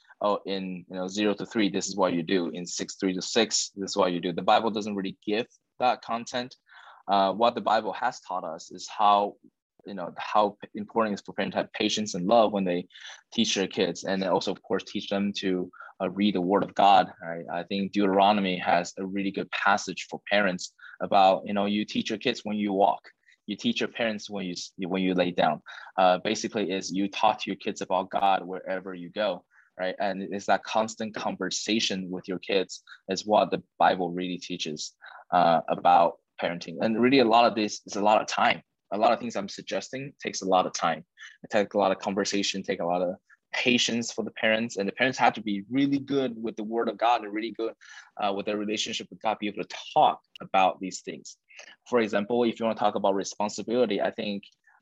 in 0 to 3, this is what you do. In 3 to 6, this is what you do. The Bible doesn't really give that content. What the Bible has taught us is how important it is for parents to have patience and love when they teach their kids, and then also, of course, teach them to read the Word of God. Right? I think Deuteronomy has a really good passage for parents about, you teach your kids when you walk, you teach your parents when you lay down. Basically, is you talk to your kids about God wherever you go. Right, and it's that constant conversation with your kids is what the Bible really teaches about parenting. And really, a lot of this is a lot of time. A lot of things I'm suggesting takes a lot of time. It takes a lot of conversation, take a lot of patience for the parents, and the parents have to be really good with the Word of God and really good with their relationship with God, be able to talk about these things. For example, if you want to talk about responsibility, I think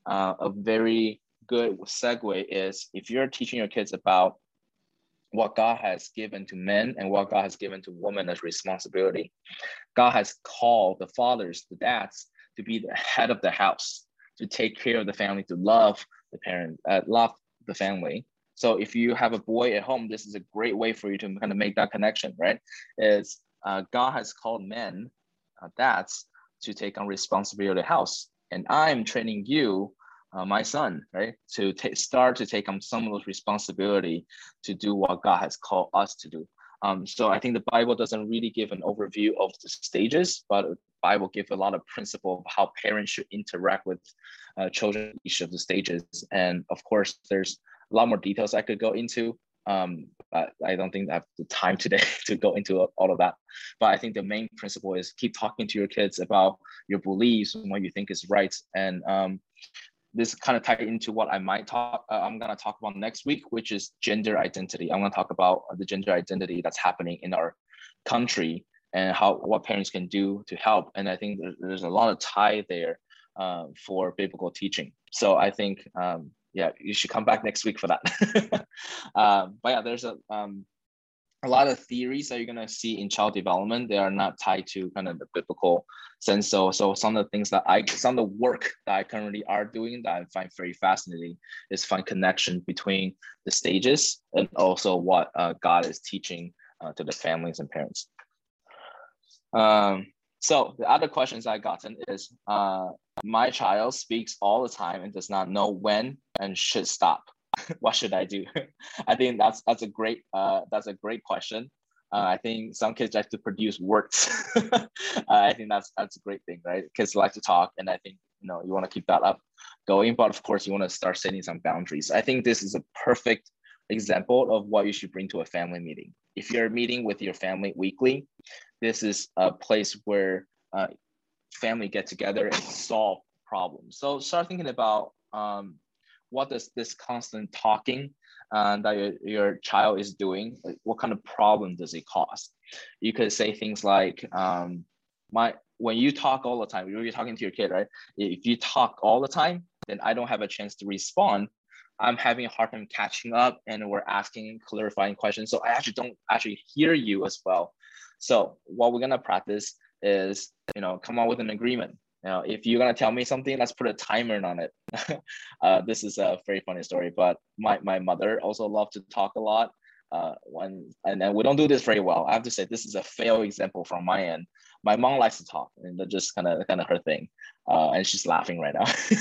a very good segue is if you're teaching your kids about what God has given to men and what God has given to women as responsibility. God has called the fathers, the dads, to be the head of the house, to take care of the family, to love the parent, love the family. So if you have a boy at home, this is a great way for you to kind of make that connection, right? Is God has called men, dads, to take on responsibility of the house. And I'm training you, my son, right, to start to take on some of those responsibility to do what God has called us to do. So I think the Bible doesn't really give an overview of the stages, but the Bible gives a lot of principle of how parents should interact with children at each of the stages. And of course, there's a lot more details I could go into, but I don't think I have the time today to go into all of that. But I think the main principle is keep talking to your kids about your beliefs and what you think is right. And this kind of tied into what I'm going to talk about next week, which is gender identity. I'm going to talk about the gender identity that's happening in our country and what parents can do to help. And I think there's a lot of tie there for biblical teaching. So I think, you should come back next week for that. But yeah, there's a lot of theories that you're going to see in child development. They are not tied to kind of the biblical sense. So some of the things some of the work that I currently are doing that I find very fascinating is find connection between the stages and also what God is teaching to the families and parents. So the other questions I gotten is, my child speaks all the time and does not know when and should stop. What should I do? I think that's a great question. I think some kids like to produce words. I think that's a great thing, right? Kids like to talk, and I think you want to keep that up going. But of course, you want to start setting some boundaries. I think this is a perfect example of what you should bring to a family meeting. If you're meeting with your family weekly, this is a place where family get together and solve problems. So start thinking about what does this constant talking that your child is doing, like, what kind of problem does it cause? You could say things like, when you talk all the time, you're talking to your kid, right? If you talk all the time, then I don't have a chance to respond. I'm having a hard time catching up, and we're asking clarifying questions. So I actually don't hear you as well. So what we're gonna practice is, come up with an agreement. If you're gonna tell me something, let's put a timer on it. This is a very funny story, but my mother also loved to talk a lot. And we don't do this very well. I have to say this is a fail example from my end. My mom likes to talk, and that's just kind of her thing. And she's laughing right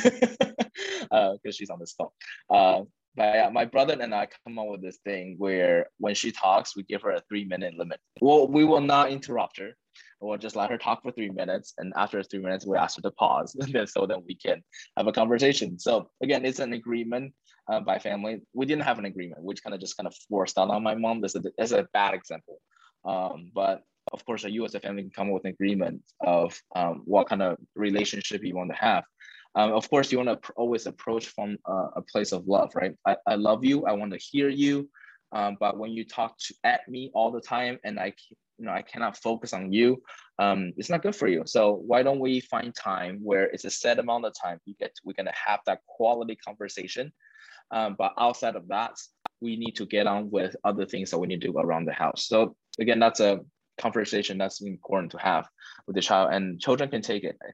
now because she's on this call. But yeah, my brother and I come up with this thing where when she talks, we give her a 3-minute limit. Well, we will not interrupt her. We'll just let her talk for 3 minutes. And after 3 minutes, we ask her to pause so that we can have a conversation. So again, it's an agreement by family. We didn't have an agreement, which kind of forced out on my mom. This is a bad example. But of course, you as a family can come up with an agreement of what kind of relationship you want to have. Of course, you want to always approach from a place of love, right? I love you. I want to hear you. But when you talk at me all the time, and I cannot focus on you, it's not good for you. So why don't we find time where it's a set amount of time we're gonna have that quality conversation. But outside of that, we need to get on with other things that we need to do around the house. So again, that's a conversation that's important to have with the child, and children can take it.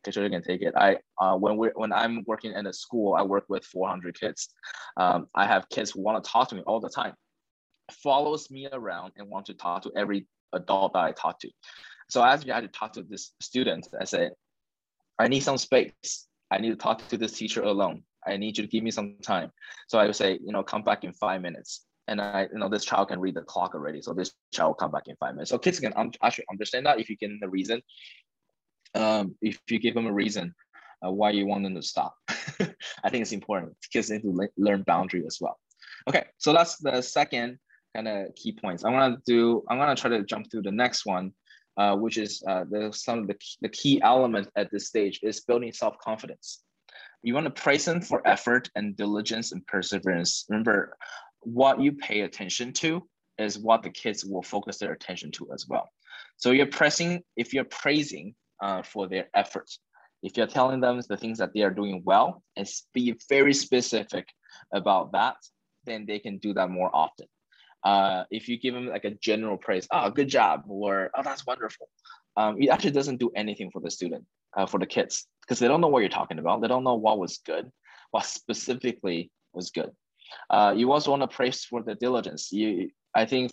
When I'm working in a school, I work with 400 kids. I have kids who want to talk to me all the time, follows me around and want to talk to every adult that I talk to. So as I had to talk to this student, I said, I need some space. I need to talk to this teacher alone. I need you to give me some time. So I would say, come back in 5 minutes. And this child can read the clock already. So this child will come back in 5 minutes. So kids can actually understand that if you give them a reason. If you give them a reason why you want them to stop. I think it's important. Kids need to learn boundary as well. Okay, so that's the second kind of key points. I'm gonna try to jump through the next one, which is some of the key elements at this stage is building self-confidence. You want to praise them for effort and diligence and perseverance. Remember, what you pay attention to is what the kids will focus their attention to as well. So if you're praising for their efforts, if you're telling them the things that they are doing well and be very specific about that, then they can do that more often. If you give them like a general praise, good job, or that's wonderful, it actually doesn't do anything for the student, for the kids, because they don't know what you're talking about. They don't know what was good, what specifically was good. You also want to praise for the diligence. I think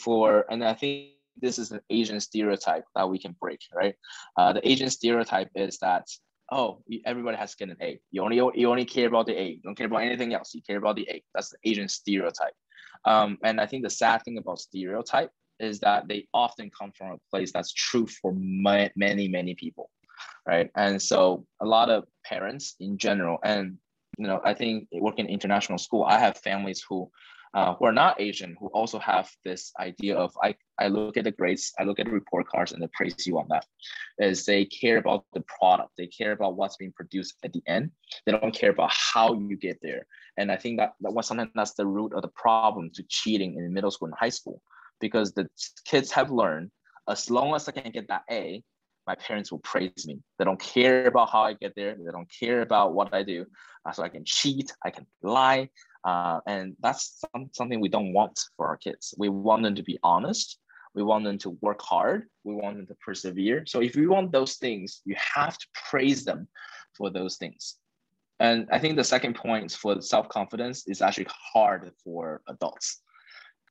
this is an Asian stereotype that we can break, right? The Asian stereotype is that, everybody has to get an A. You only care about the A. You don't care about anything else. You care about the A. That's the Asian stereotype. And I think the sad thing about stereotype is that they often come from a place that's true for many, many people, right? And so a lot of parents in general, and I think working in international school, I have families who are not Asian, who also have this idea of I look at the grades, I look at the report cards, and they praise you on that. Is they care about the product, they care about what's being produced at the end. They don't care about how you get there. And I think that sometimes that's the root of the problem to cheating in middle school and high school, because the kids have learned, as long as I can get that A, my parents will praise me. They don't care about how I get there. They don't care about what I do. So I can cheat, I can lie. And that's something we don't want for our kids. We want them to be honest. We want them to work hard. We want them to persevere. So if you want those things, you have to praise them for those things. And I think the second point for self-confidence is actually hard for adults.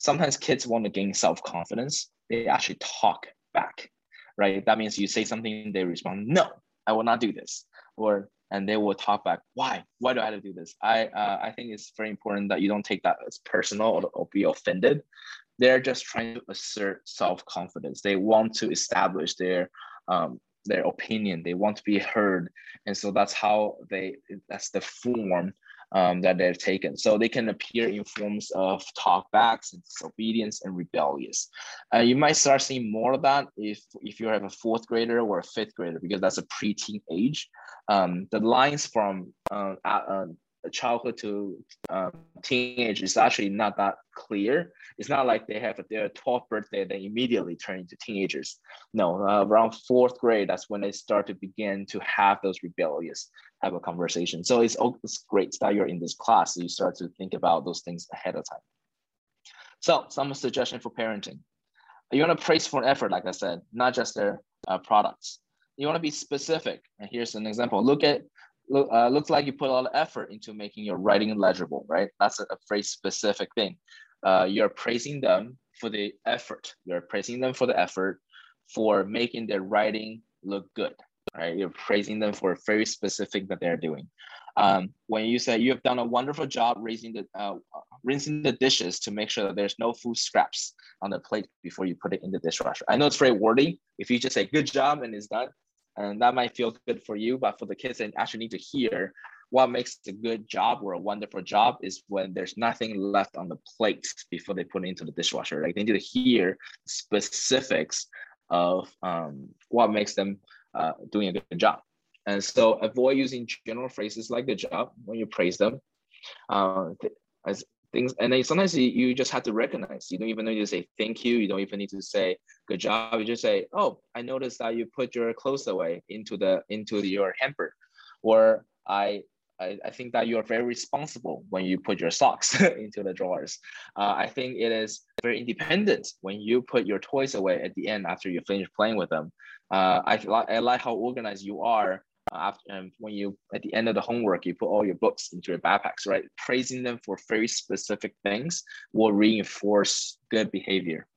sometimes kids want to gain self-confidence. They actually talk back, right? That means you say something, they respond, no, I will not do this. And they will talk back, why? Why do I have to do this? I think it's very important that you don't take that as personal or be offended. They're just trying to assert self-confidence. They want to establish their opinion. They want to be heard. And so that's the form that they're taken. So they can appear in forms of talkbacks and disobedience and rebellious. You might start seeing more of that if you have a 4th grader or a 5th grader, because that's a preteen age. The lines from childhood to teenage is actually not that clear. It's not like they have their 12th birthday, then immediately turn into teenagers. No, around 4th grade, that's when they start to begin to have those rebellious type of conversation. So it's great that you're in this class, so you start to think about those things ahead of time. So some suggestion for parenting. You want to praise for effort, like I said, not just their products. You want to be specific. And here's an example. Looks like you put a lot of effort into making your writing legible, right? That's a very specific thing. You're praising them for the effort. You're praising them for the effort for making their writing look good, right? You're praising them for very specific that they're doing. When you say you have done a wonderful job rinsing the dishes to make sure that there's no food scraps on the plate before you put it in the dishwasher. I know it's very wordy. If you just say good job and it's done, and that might feel good for you, but for the kids, they actually need to hear what makes a good job or a wonderful job is when there's nothing left on the plate before they put it into the dishwasher. Like they need to hear specifics of what makes them doing a good job. And so avoid using general phrases like good job when you praise them. As things, and then sometimes you just have to recognize. You don't even need to say thank you. You don't even need to say good job. You just say, oh, I noticed that you put your clothes away into your hamper, or I think that you are very responsible when you put your socks into the drawers. I think it is very independent when you put your toys away at the end after you finish playing with them. I like how organized you are. When you, at the end of the homework, you put all your books into your backpacks, right? Praising them for very specific things will reinforce good behavior.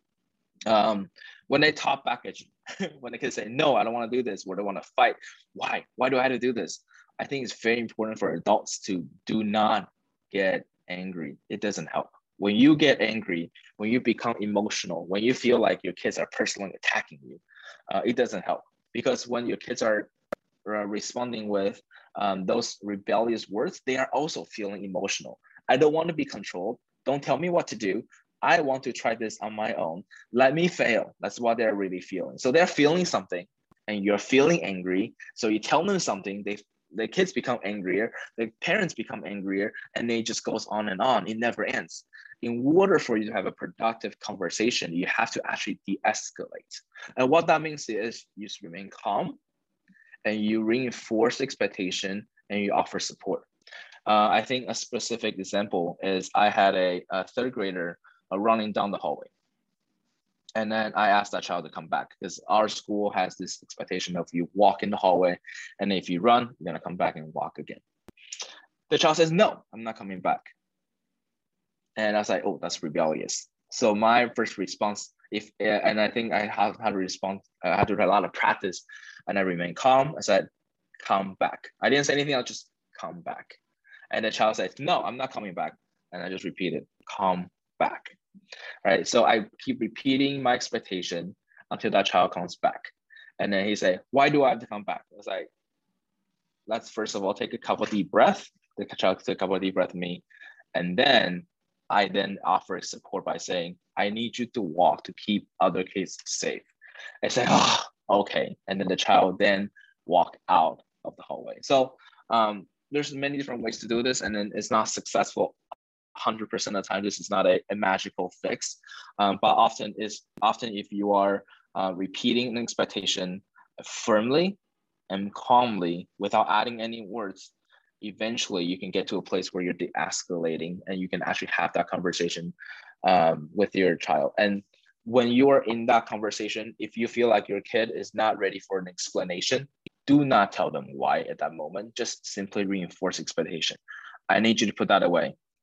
When they talk back at you, when the kids say, no, I don't want to do this, or they want to fight, why do I have to do this? I think it's very important for adults to do not get angry. It doesn't help. When you get angry, when you become emotional, when you feel like your kids are personally attacking you, it doesn't help. Because when your kids are responding with those rebellious words, they are also feeling emotional. I don't want to be controlled. Don't tell me what to do. I want to try this on my own. Let me fail. That's what they're really feeling. So they're feeling something and you're feeling angry. So you tell them something, the kids become angrier, the parents become angrier, and it just goes on and on. It never ends. In order for you to have a productive conversation, you have to actually de-escalate. And what that means is you just remain calm, and you reinforce expectation, and you offer support. I think a specific example is I had a 3rd grader running down the hallway. And then I asked that child to come back because our school has this expectation of you walk in the hallway, and if you run, you're gonna come back and walk again. The child says, no, I'm not coming back. And I was like, oh, that's rebellious. So my first response, and I think I had to respond, I had to do a lot of practice, and I remained calm. I said, come back. I didn't say anything, I'll just come back. And the child said, no, I'm not coming back. And I just repeated, come back. Right. So I keep repeating my expectation until that child comes back. And then he said, why do I have to come back? I was like, let's first of all take a couple of deep breaths. The child took a couple of deep breaths with me. And then I offer support by saying, I need you to walk to keep other kids safe. I said, oh, okay. And then the child then walked out of the hallway. So there's many different ways to do this, and then it's not successful 100% of the time. This is not a magical fix, but often if you are repeating an expectation firmly and calmly without adding any words, eventually you can get to a place where you're de-escalating and you can actually have that conversation with your child. And when you are in that conversation, if you feel like your kid is not ready for an explanation, do not tell them why at that moment. Just simply reinforce expectation. I need you to put that away.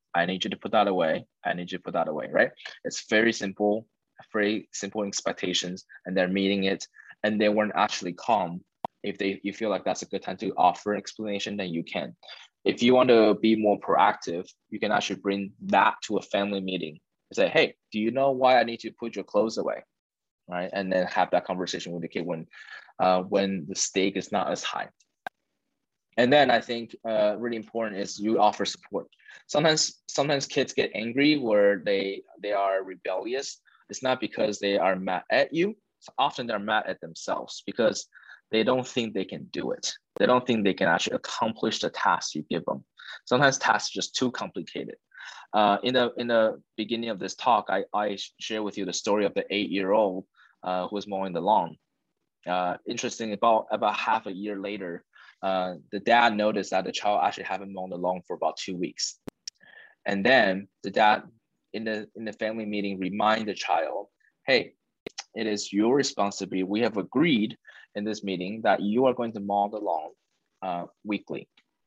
I need you to put that away. I need you to put that away, right? It's very simple expectations, and they're meeting it, and they weren't actually calm. If you feel like that's a good time to offer an explanation, then you can. If you want to be more proactive, you can actually bring that to a family meeting and say, hey, do you know why I need to put your clothes away? Right? And then have that conversation with the kid when the stake is not as high. And then I think really important is you offer support. Sometimes kids get angry where they are rebellious. It's not because they are mad at you. Often they're mad at themselves because they don't think they can do it. They don't think they can actually accomplish the task you give them. Sometimes tasks are just too complicated. In the beginning of this talk, I share with you the story of the 8-year-old who was mowing the lawn. Interesting, about half a year later, the dad noticed that the child actually haven't mown the lawn for about 2 weeks. And then the dad in the family meeting remind the child, hey, it is your responsibility. We have agreed in this meeting that you are going to mow the lawn weekly.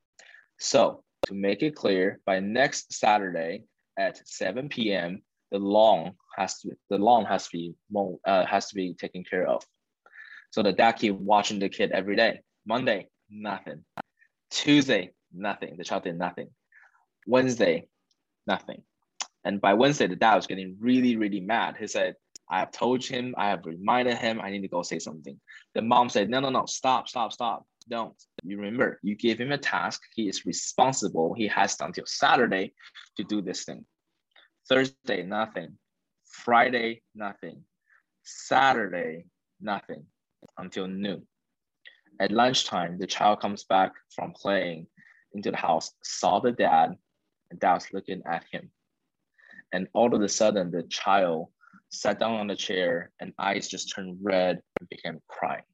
So to make it clear, by next Saturday at 7 p.m., the lawn has to be taken care of. So the dad keep watching the kid every day. Monday, nothing. Tuesday, nothing. The child did nothing. Wednesday, nothing. And by Wednesday, the dad was getting really, really mad. He said, I have told him, I have reminded him, I need to go say something. The mom said, no, stop. Don't. You remember, you gave him a task. He is responsible. He has until Saturday to do this thing. Thursday, nothing. Friday, nothing. Saturday, nothing until noon. At lunchtime, the child comes back from playing into the house, saw the dad, and dad was looking at him. And all of a sudden, the child sat down on the chair and eyes just turned red and began crying.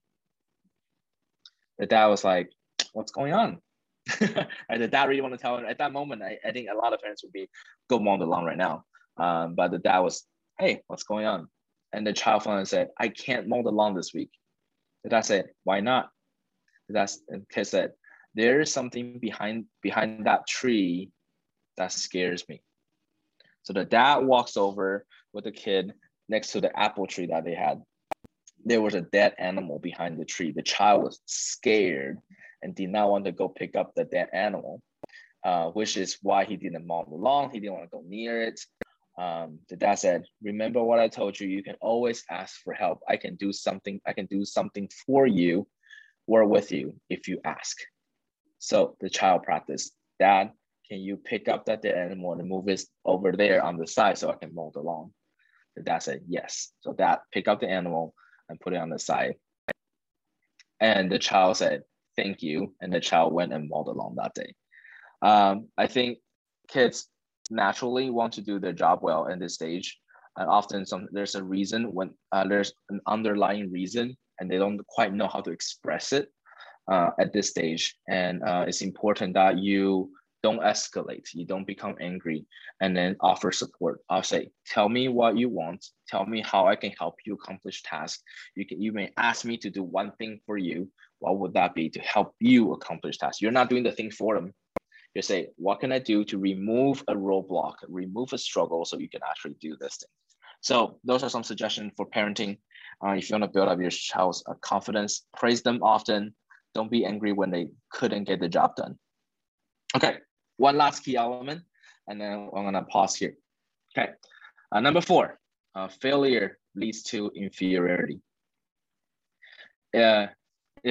The dad was like, what's going on? And the dad really want to tell him at that moment. I think a lot of parents would be go mow the lawn right now. But the dad was, hey, what's going on? And the child finally said, I can't mow the lawn this week. The dad said, why not? The kid said, there is something behind that tree that scares me. So the dad walks over with the kid next to the apple tree that they had. There was a dead animal behind the tree. The child was scared and did not want to go pick up the dead animal, which is why he didn't mow the lawn. He didn't want to go near it. The dad said, remember what I told you, you can always ask for help. I can do something for you or with you if you ask. So the child practiced, Dad, can you pick up that dead animal and move it over there on the side so I can mow the lawn? The dad said, yes. So dad picked up the animal and put it on the side. And the child said, thank you. And the child went and mowed the lawn that day. I think kids naturally want to do their job well in this stage. And often there's a reason when there's an underlying reason and they don't quite know how to express it at this stage. And it's important that you don't escalate, you don't become angry, and then offer support. I'll say, tell me what you want, tell me how I can help you accomplish tasks. You may ask me to do one thing for you. What would that be to help you accomplish tasks? You're not doing the thing for them. You say, what can I do to remove a roadblock, remove a struggle so you can actually do this thing? So those are some suggestions for parenting. If you want to build up your child's confidence, praise them often. Don't be angry when they couldn't get the job done. Okay, one last key element, and then I'm gonna pause here. Okay, number 4, failure leads to inferiority. If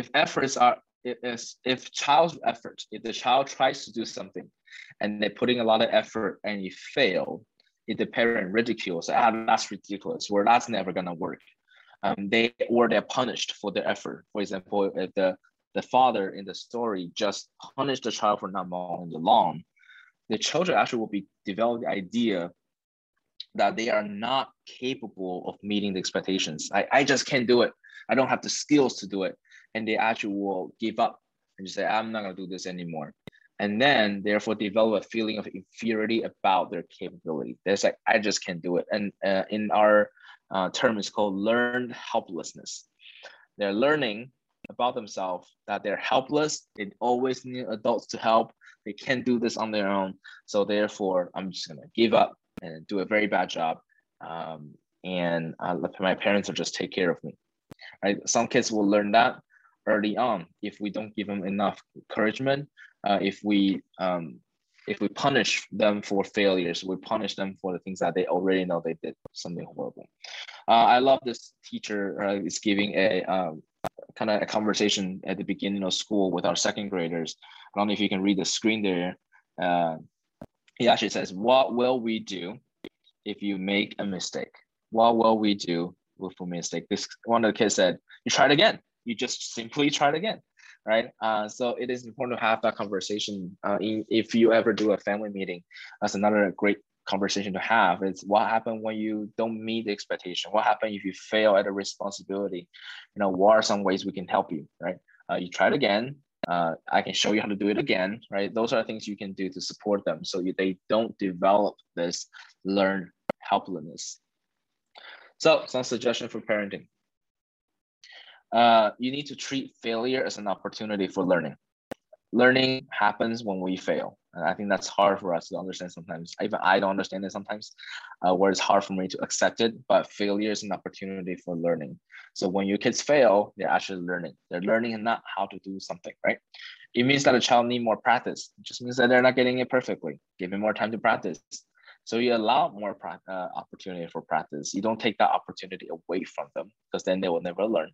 the child tries to do something and they're putting a lot of effort and you fail, if the parent ridicules, that's ridiculous, or that's never gonna work. They're punished for their effort. For example, if the father in the story just punished the child for not mowing the lawn, the children actually will develop the idea that they are not capable of meeting the expectations. I just can't do it. I don't have the skills to do it. And they actually will give up and just say, I'm not gonna do this anymore. And then therefore develop a feeling of inferiority about their capability. There's like, I just can't do it. And in our term, it's called learned helplessness. They're learning about themselves that they're helpless. They always need adults to help. They can't do this on their own. So therefore, I'm just gonna give up and do a very bad job. And let my parents will just take care of me. Right? Some kids will learn that early on if we don't give them enough encouragement. If we punish them for failures, we punish them for the things that they already know they did something horrible. I love this teacher is giving a kind of a conversation at the beginning of school with our second graders. I don't know if you can read the screen there. He actually says, "What will we do if you make a mistake? What will we do with a mistake?" This one of the kids said, "You try it again. You just simply try it again." Right? So it is important to have that conversation. If you ever do a family meeting, that's another great conversation to have. It's what happened when you don't meet the expectation? What happened if you fail at a responsibility? You know, what are some ways we can help you, right? You try it again. I can show you how to do it again, right? Those are things you can do to support them so they don't develop this learned helplessness. So some suggestion for parenting. You need to treat failure as an opportunity for learning. Learning happens when we fail. And I think that's hard for us to understand sometimes. Even I don't understand it sometimes, where it's hard for me to accept it, but failure is an opportunity for learning. So when your kids fail, they're actually learning. They're learning not how to do something, right? It means that a child needs more practice. It just means that they're not getting it perfectly. Give them more time to practice. So you allow more opportunity for practice. You don't take that opportunity away from them because then they will never learn.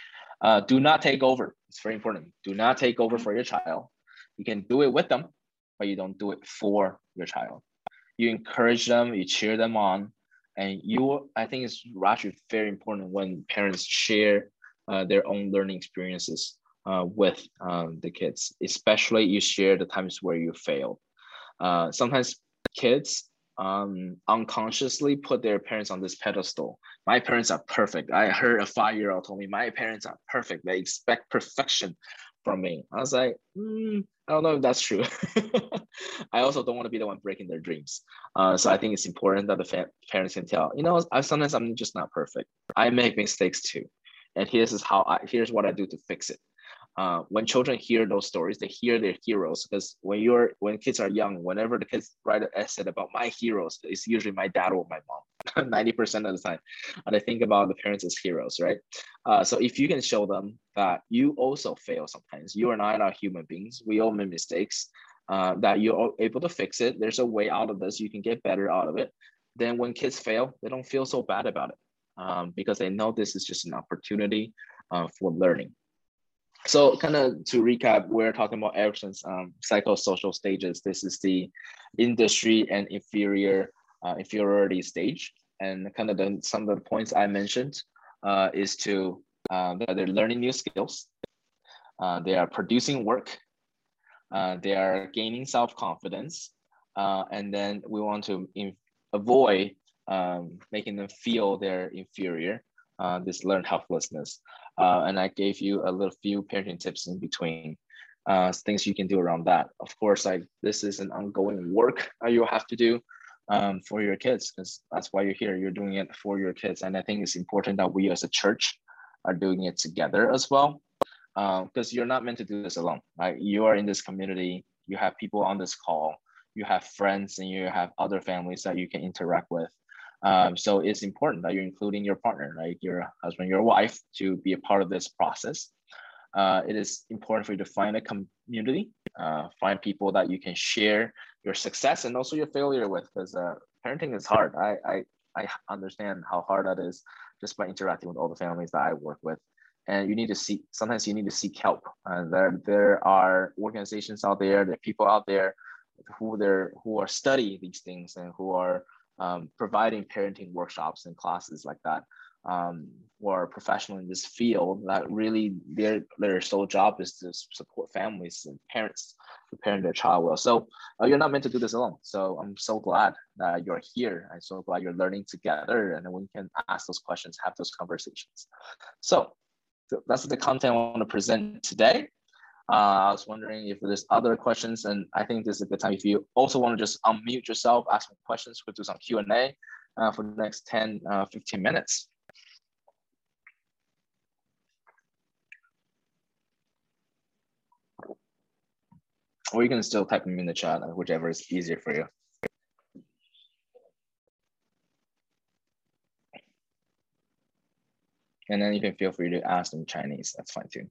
Do not take over. It's very important. Do not take over for your child. You can do it with them, but you don't do it for your child. You encourage them, you cheer them on, and I think it's actually very important when parents share their own learning experiences with the kids, especially you share the times where you failed. Sometimes kids unconsciously put their parents on this pedestal. My parents are perfect. I heard a 5-year-old told me, my parents are perfect. They expect perfection from me. I was like, I don't know if that's true. I also don't want to be the one breaking their dreams. So I think it's important that the parents can tell, sometimes I'm just not perfect. I make mistakes too. And here's what I do to fix it. When children hear those stories, they hear their heroes, because when kids are young, whenever the kids write an essay about my heroes, it's usually my dad or my mom, 90% of the time. And I think about the parents as heroes, right? So if you can show them that you also fail sometimes, you and I are human beings, we all make mistakes, that you're able to fix it, there's a way out of this, you can get better out of it, then when kids fail, they don't feel so bad about it, because they know this is just an opportunity for learning. So kind of to recap, we're talking about Erikson's psychosocial stages. This is the industry and inferiority stage. And kind of some of the points I mentioned is that they're learning new skills. They are producing work. They are gaining self-confidence. And then we want to avoid making them feel they're inferior, this learned helplessness. And I gave you a few parenting tips in between, things you can do around that. Of course, this is an ongoing work you'll have to do for your kids, because that's why you're here. You're doing it for your kids. And I think it's important that we as a church are doing it together as well, because you're not meant to do this alone, right? You are in this community, you have people on this call, you have friends, and you have other families that you can interact with. So it's important that you're including your partner, right? Your husband, your wife, to be a part of this process. It is important for you to find a community, find people that you can share your success and also your failure with, because parenting is hard. I understand how hard that is just by interacting with all the families that I work with. And sometimes you need to seek help. There are organizations out there, there are people out there who are studying these things and who are providing parenting workshops and classes like that, who are professional in this field, that really their sole job is to support families and parents to parent their child well. So you're not meant to do this alone. So I'm so glad that you're here. I'm so glad you're learning together, and then we can ask those questions, have those conversations. So that's the content I want to present today. I was wondering if there's other questions, and I think this is a good time. If you also want to just unmute yourself, ask some questions, we'll do some Q&A for the next 10, 15 minutes. or you can still type them in the chat, whichever is easier for you. And then you can feel free to ask them in Chinese. That's fine too.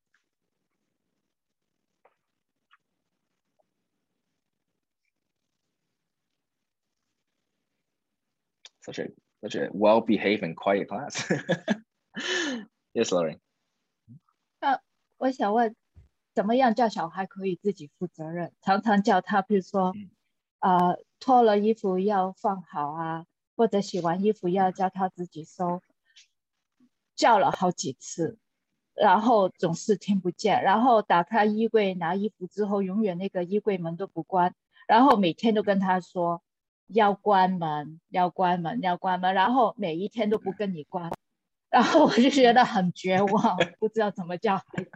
Such a well-behaved and quiet class. Yes, Lauren. 我想问，怎么样叫小孩可以自己负责任？常常叫他，比如说，脱了衣服要放好啊，或者洗完衣服要叫他自己收，叫了好几次，然后总是听不见，然后打开衣柜拿衣服之后，永远那个衣柜门都不关，然后每天都跟他说要关门，要关门，要关门，然后每一天都不跟你关。然后我就觉得很绝望，不知道怎么教孩子。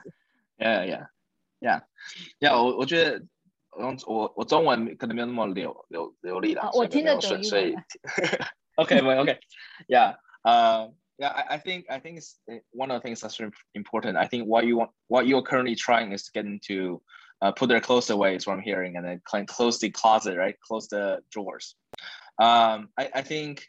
Yeah. 我觉得我中文可能没有那么流利啦， 我听得懂英文。 所以Okay. Yeah. I think it's one of the things that's really important. I think what you're currently trying is to get them to put their clothes away, is what I'm hearing, and then close the closet, right? Close the drawers. I think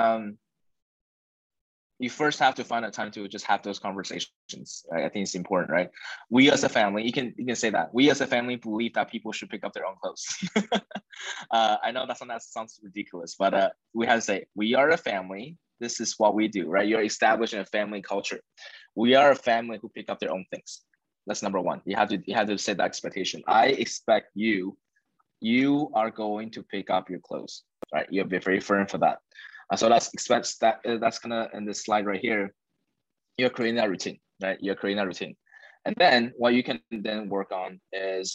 you first have to find a time to just have those conversations. Right? I think it's important, right? We as a family, you can say that. We as a family believe that people should pick up their own clothes. I know that sounds ridiculous, but we have to say, we are a family. This is what we do, right? You're establishing a family culture. We are a family who pick up their own things. That's number one. You have to set that expectation. I expect you are going to pick up your clothes, right? You'll be very firm for that. So that's gonna, in this slide right here, you're creating that routine, right? You're creating that routine. And then what you can then work on is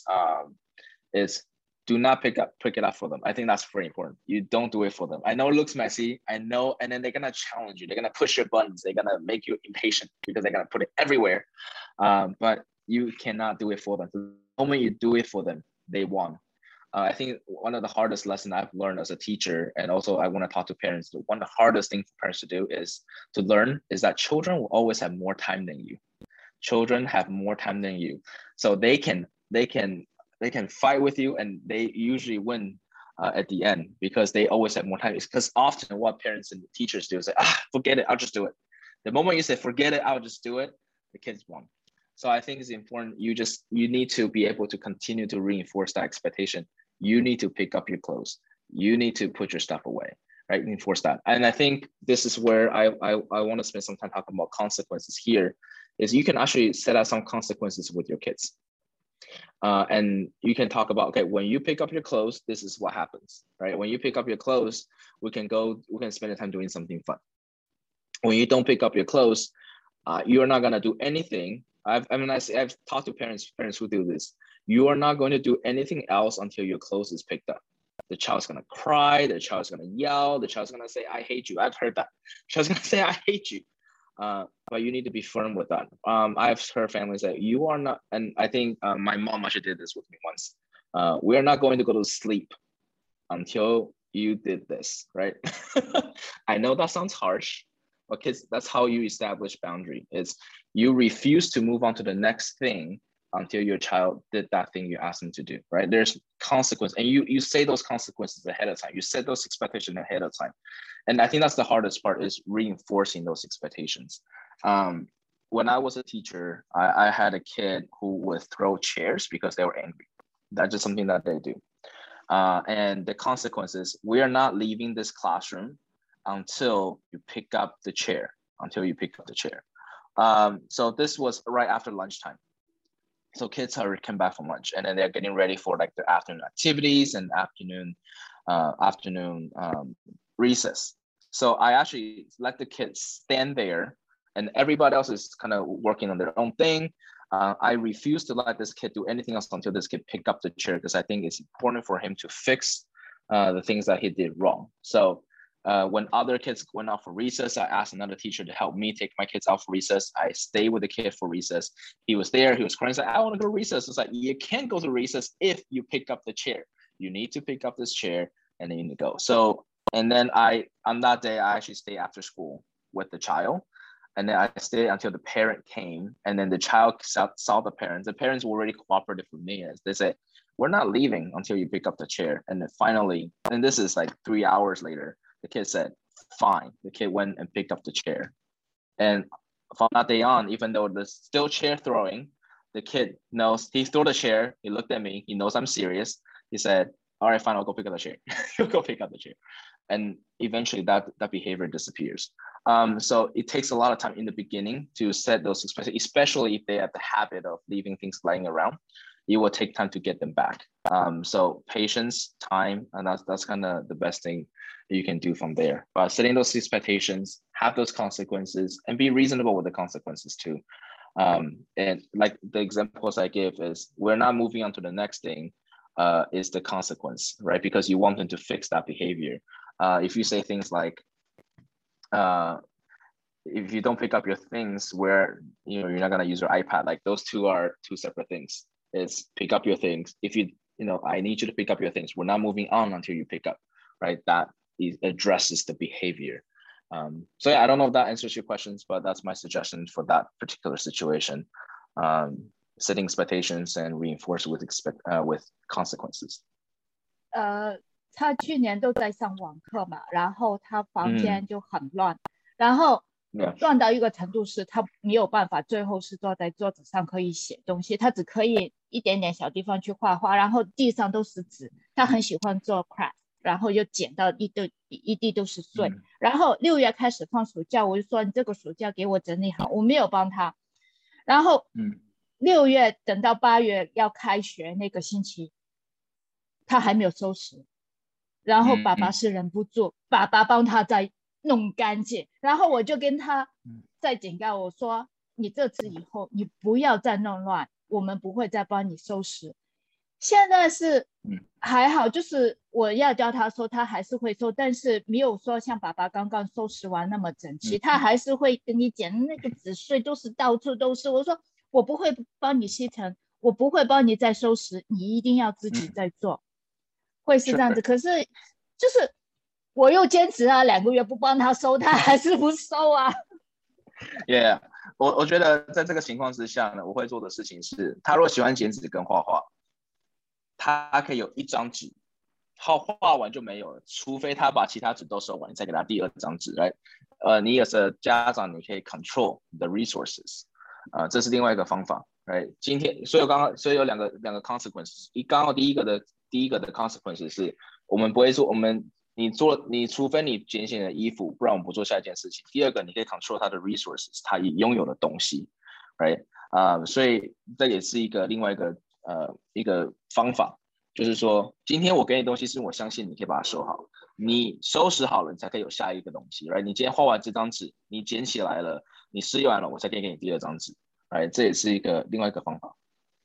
do not pick it up for them. I think that's very important. You don't do it for them. I know it looks messy. I know, and then they're gonna challenge you. They're gonna push your buttons. They're gonna make you impatient because they're gonna put it everywhere. But you cannot do it for them. The moment you do it for them, they won. I think one of the hardest lessons I've learned as a teacher, and also I want to talk to parents, one of the hardest things for parents to do is to learn is that children will always have more time than you. Children have more time than you. So they can fight with you, and they usually win at the end because they always have more time. It's because often what parents and teachers do is say, forget it, I'll just do it. The moment you say, forget it, I'll just do it, the kids won. So I think it's important. You need to be able to continue to reinforce that expectation. You need to pick up your clothes. You need to put your stuff away, right? Reinforce that. And I think this is where I want to spend some time talking about consequences here, is you can actually set out some consequences with your kids. And you can talk about, okay, when you pick up your clothes, this is what happens, right? When you pick up your clothes, we can spend the time doing something fun. When you don't pick up your clothes, you're not gonna do anything. I've talked to parents who do this. You are not going to do anything else until your clothes is picked up. The child's gonna cry, the child's gonna yell, the child's gonna say, I hate you. I've heard that. The child's gonna say, I hate you. But you need to be firm with that. I've heard families that you are not, and I think my mom actually did this with me once. We are not going to go to sleep until you did this, right? I know that sounds harsh, but kids, that's how you establish boundary. Is you refuse to move on to the next thing until your child did that thing you asked them to do, right? There's consequence, and you say those consequences ahead of time. You set those expectations ahead of time. And I think that's the hardest part, is reinforcing those expectations. When I was a teacher, I had a kid who would throw chairs because they were angry. That's just something that they do. And the consequences, we are not leaving this classroom until you pick up the chair, So this was right after lunchtime. So kids already come back from lunch, and then they're getting ready for like their afternoon activities and afternoon recess. So I actually let the kids stand there, and everybody else is kind of working on their own thing. I refuse to let this kid do anything else until this kid pick up the chair, because I think it's important for him to fix the things that he did wrong. So when other kids went out for recess, I asked another teacher to help me take my kids out for recess. I stayed with the kid for recess. He was there, he was crying, he's like, I want to go to recess. It's like, you can't go to recess if you pick up the chair. You need to pick up this chair and then you need to go. So, and then on that day, I actually stayed after school with the child. And then I stayed until the parent came, and then the child saw the parents. The parents were already cooperative with me. As they said, we're not leaving until you pick up the chair. And then finally, and this is like 3 hours later, the kid said, fine. The kid went and picked up the chair. And from that day on, even though there's still chair throwing, the kid knows, he threw the chair, he looked at me, he knows I'm serious. He said, all right, fine, I'll go pick up the chair. He'll go pick up the chair. And eventually that behavior disappears. So it takes a lot of time in the beginning to set those expectations, especially if they have the habit of leaving things lying around. It will take time to get them back. So patience, time, and that's kind of the best thing that you can do from there. But setting those expectations, have those consequences, and be reasonable with the consequences too. And like the examples I give is, we're not moving on to the next thing, is the consequence, right? Because you want them to fix that behavior. If you say things like, if you don't pick up your things, where you're not gonna use your iPad, like those two are two separate things. It's pick up your things. If I need you to pick up your things. We're not moving on until you pick up, right? That addresses the behavior. So yeah, I don't know if that answers your questions, but that's my suggestion for that particular situation. Setting expectations and reinforce with consequences. 他去年都在上网课嘛，然后他房间就很乱，然后乱到一个程度是他没有办法最后是坐在桌子上可以写东西，他只可以一点点小地方去画画，然后地上都是纸，他很喜欢做 craft， 然后就捡到一地都是碎。然后6月开始放暑假，我就说你这个暑假给我整理好，我没有帮他。然后6月等到8月要开学那个星期，他还没有收拾。然后爸爸是忍不住，爸爸帮他再弄干净，然后我就跟他再警告我说，你这次以后你不要再弄乱，我们不会再帮你收拾。现在是还好，就是我要教他说他还是会收，但是没有说像爸爸刚刚收拾完那么整齐，他还是会跟你捡那个纸碎都是到处都是。我说我不会帮你吸尘，我不会帮你再收拾，你一定要自己再做。会是这样子，可是就是我又坚持啊，2个月不帮他收，他还是不收啊。 Yeah， 我觉得在这个情况之下呢，我会做的事情是，他如果喜欢剪纸跟画画，他可以有1张纸，画完就没有了，除非他把其他纸都收完，你再给他第2张纸。Right？你也是家长，你可以 control the resources，这是另外一个方法。Right？ 今天所以有两个 consequences， 刚好第一个的 consequence 是，我们不会说你除非你捡起你的衣服，不然我们不做下一件事情。第二个，你可以 control 它的 resources， 它拥有的东西 ，right？ 所以这也是另外一个方法，就是说，今天我给你东西是我相信你可以把它收好，你收拾好了，你才可以有下一个东西 ，right？ 你今天画完这张纸，你捡起来了，你试用完了，我才可以给你第2张纸 ，right？ 这也是另外一个方法。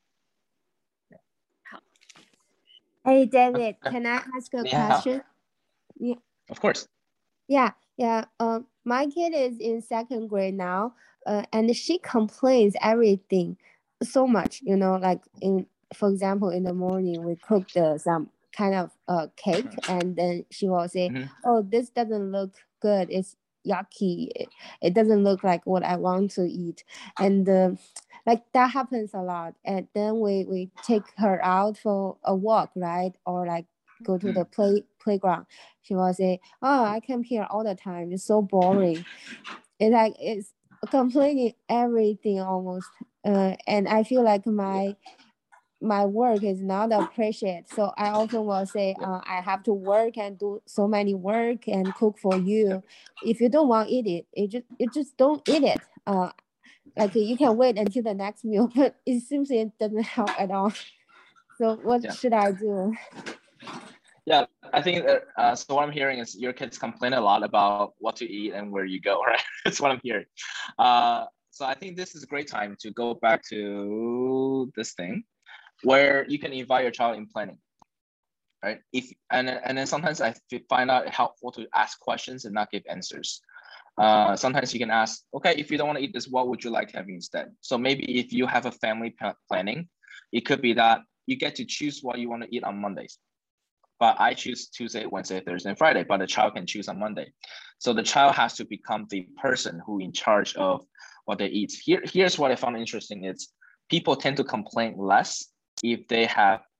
Hey, David, can I ask a question? Yeah, of course. Yeah. My kid is in 2nd grade now, and she complains everything so much. Like for example, in the morning we cooked some kind of cake, and then she will say, "Oh, this doesn't look good. It's yucky. It doesn't look like what I want to eat." And like that happens a lot. And then we take her out for a walk, right? Or like go to the playground. She will say, "Oh, I come here all the time. It's so boring." It's complaining everything almost. And I feel like my work is not appreciated. So I also will say, I have to work and do so many work and cook for you. If you don't want to eat it, you just don't eat it. Like you can wait until the next meal, but it seems it doesn't help at all. So what should I do? Yeah, I think so what I'm hearing is your kids complain a lot about what to eat and where you go, right? That's what I'm hearing. So I think this is a great time to go back to this thing where you can invite your child in planning, right? And then sometimes I find out helpful to ask questions and not give answers. Sometimes you can ask, okay, if you don't want to eat this, what would you like to have instead? So maybe if you have a family planning, it could be that you get to choose what you want to eat on Mondays. But I choose Tuesday, Wednesday, Thursday, and Friday, but the child can choose on Monday. So the child has to become the person who in charge of what they eat. Here's what I found interesting is people tend to complain less if they have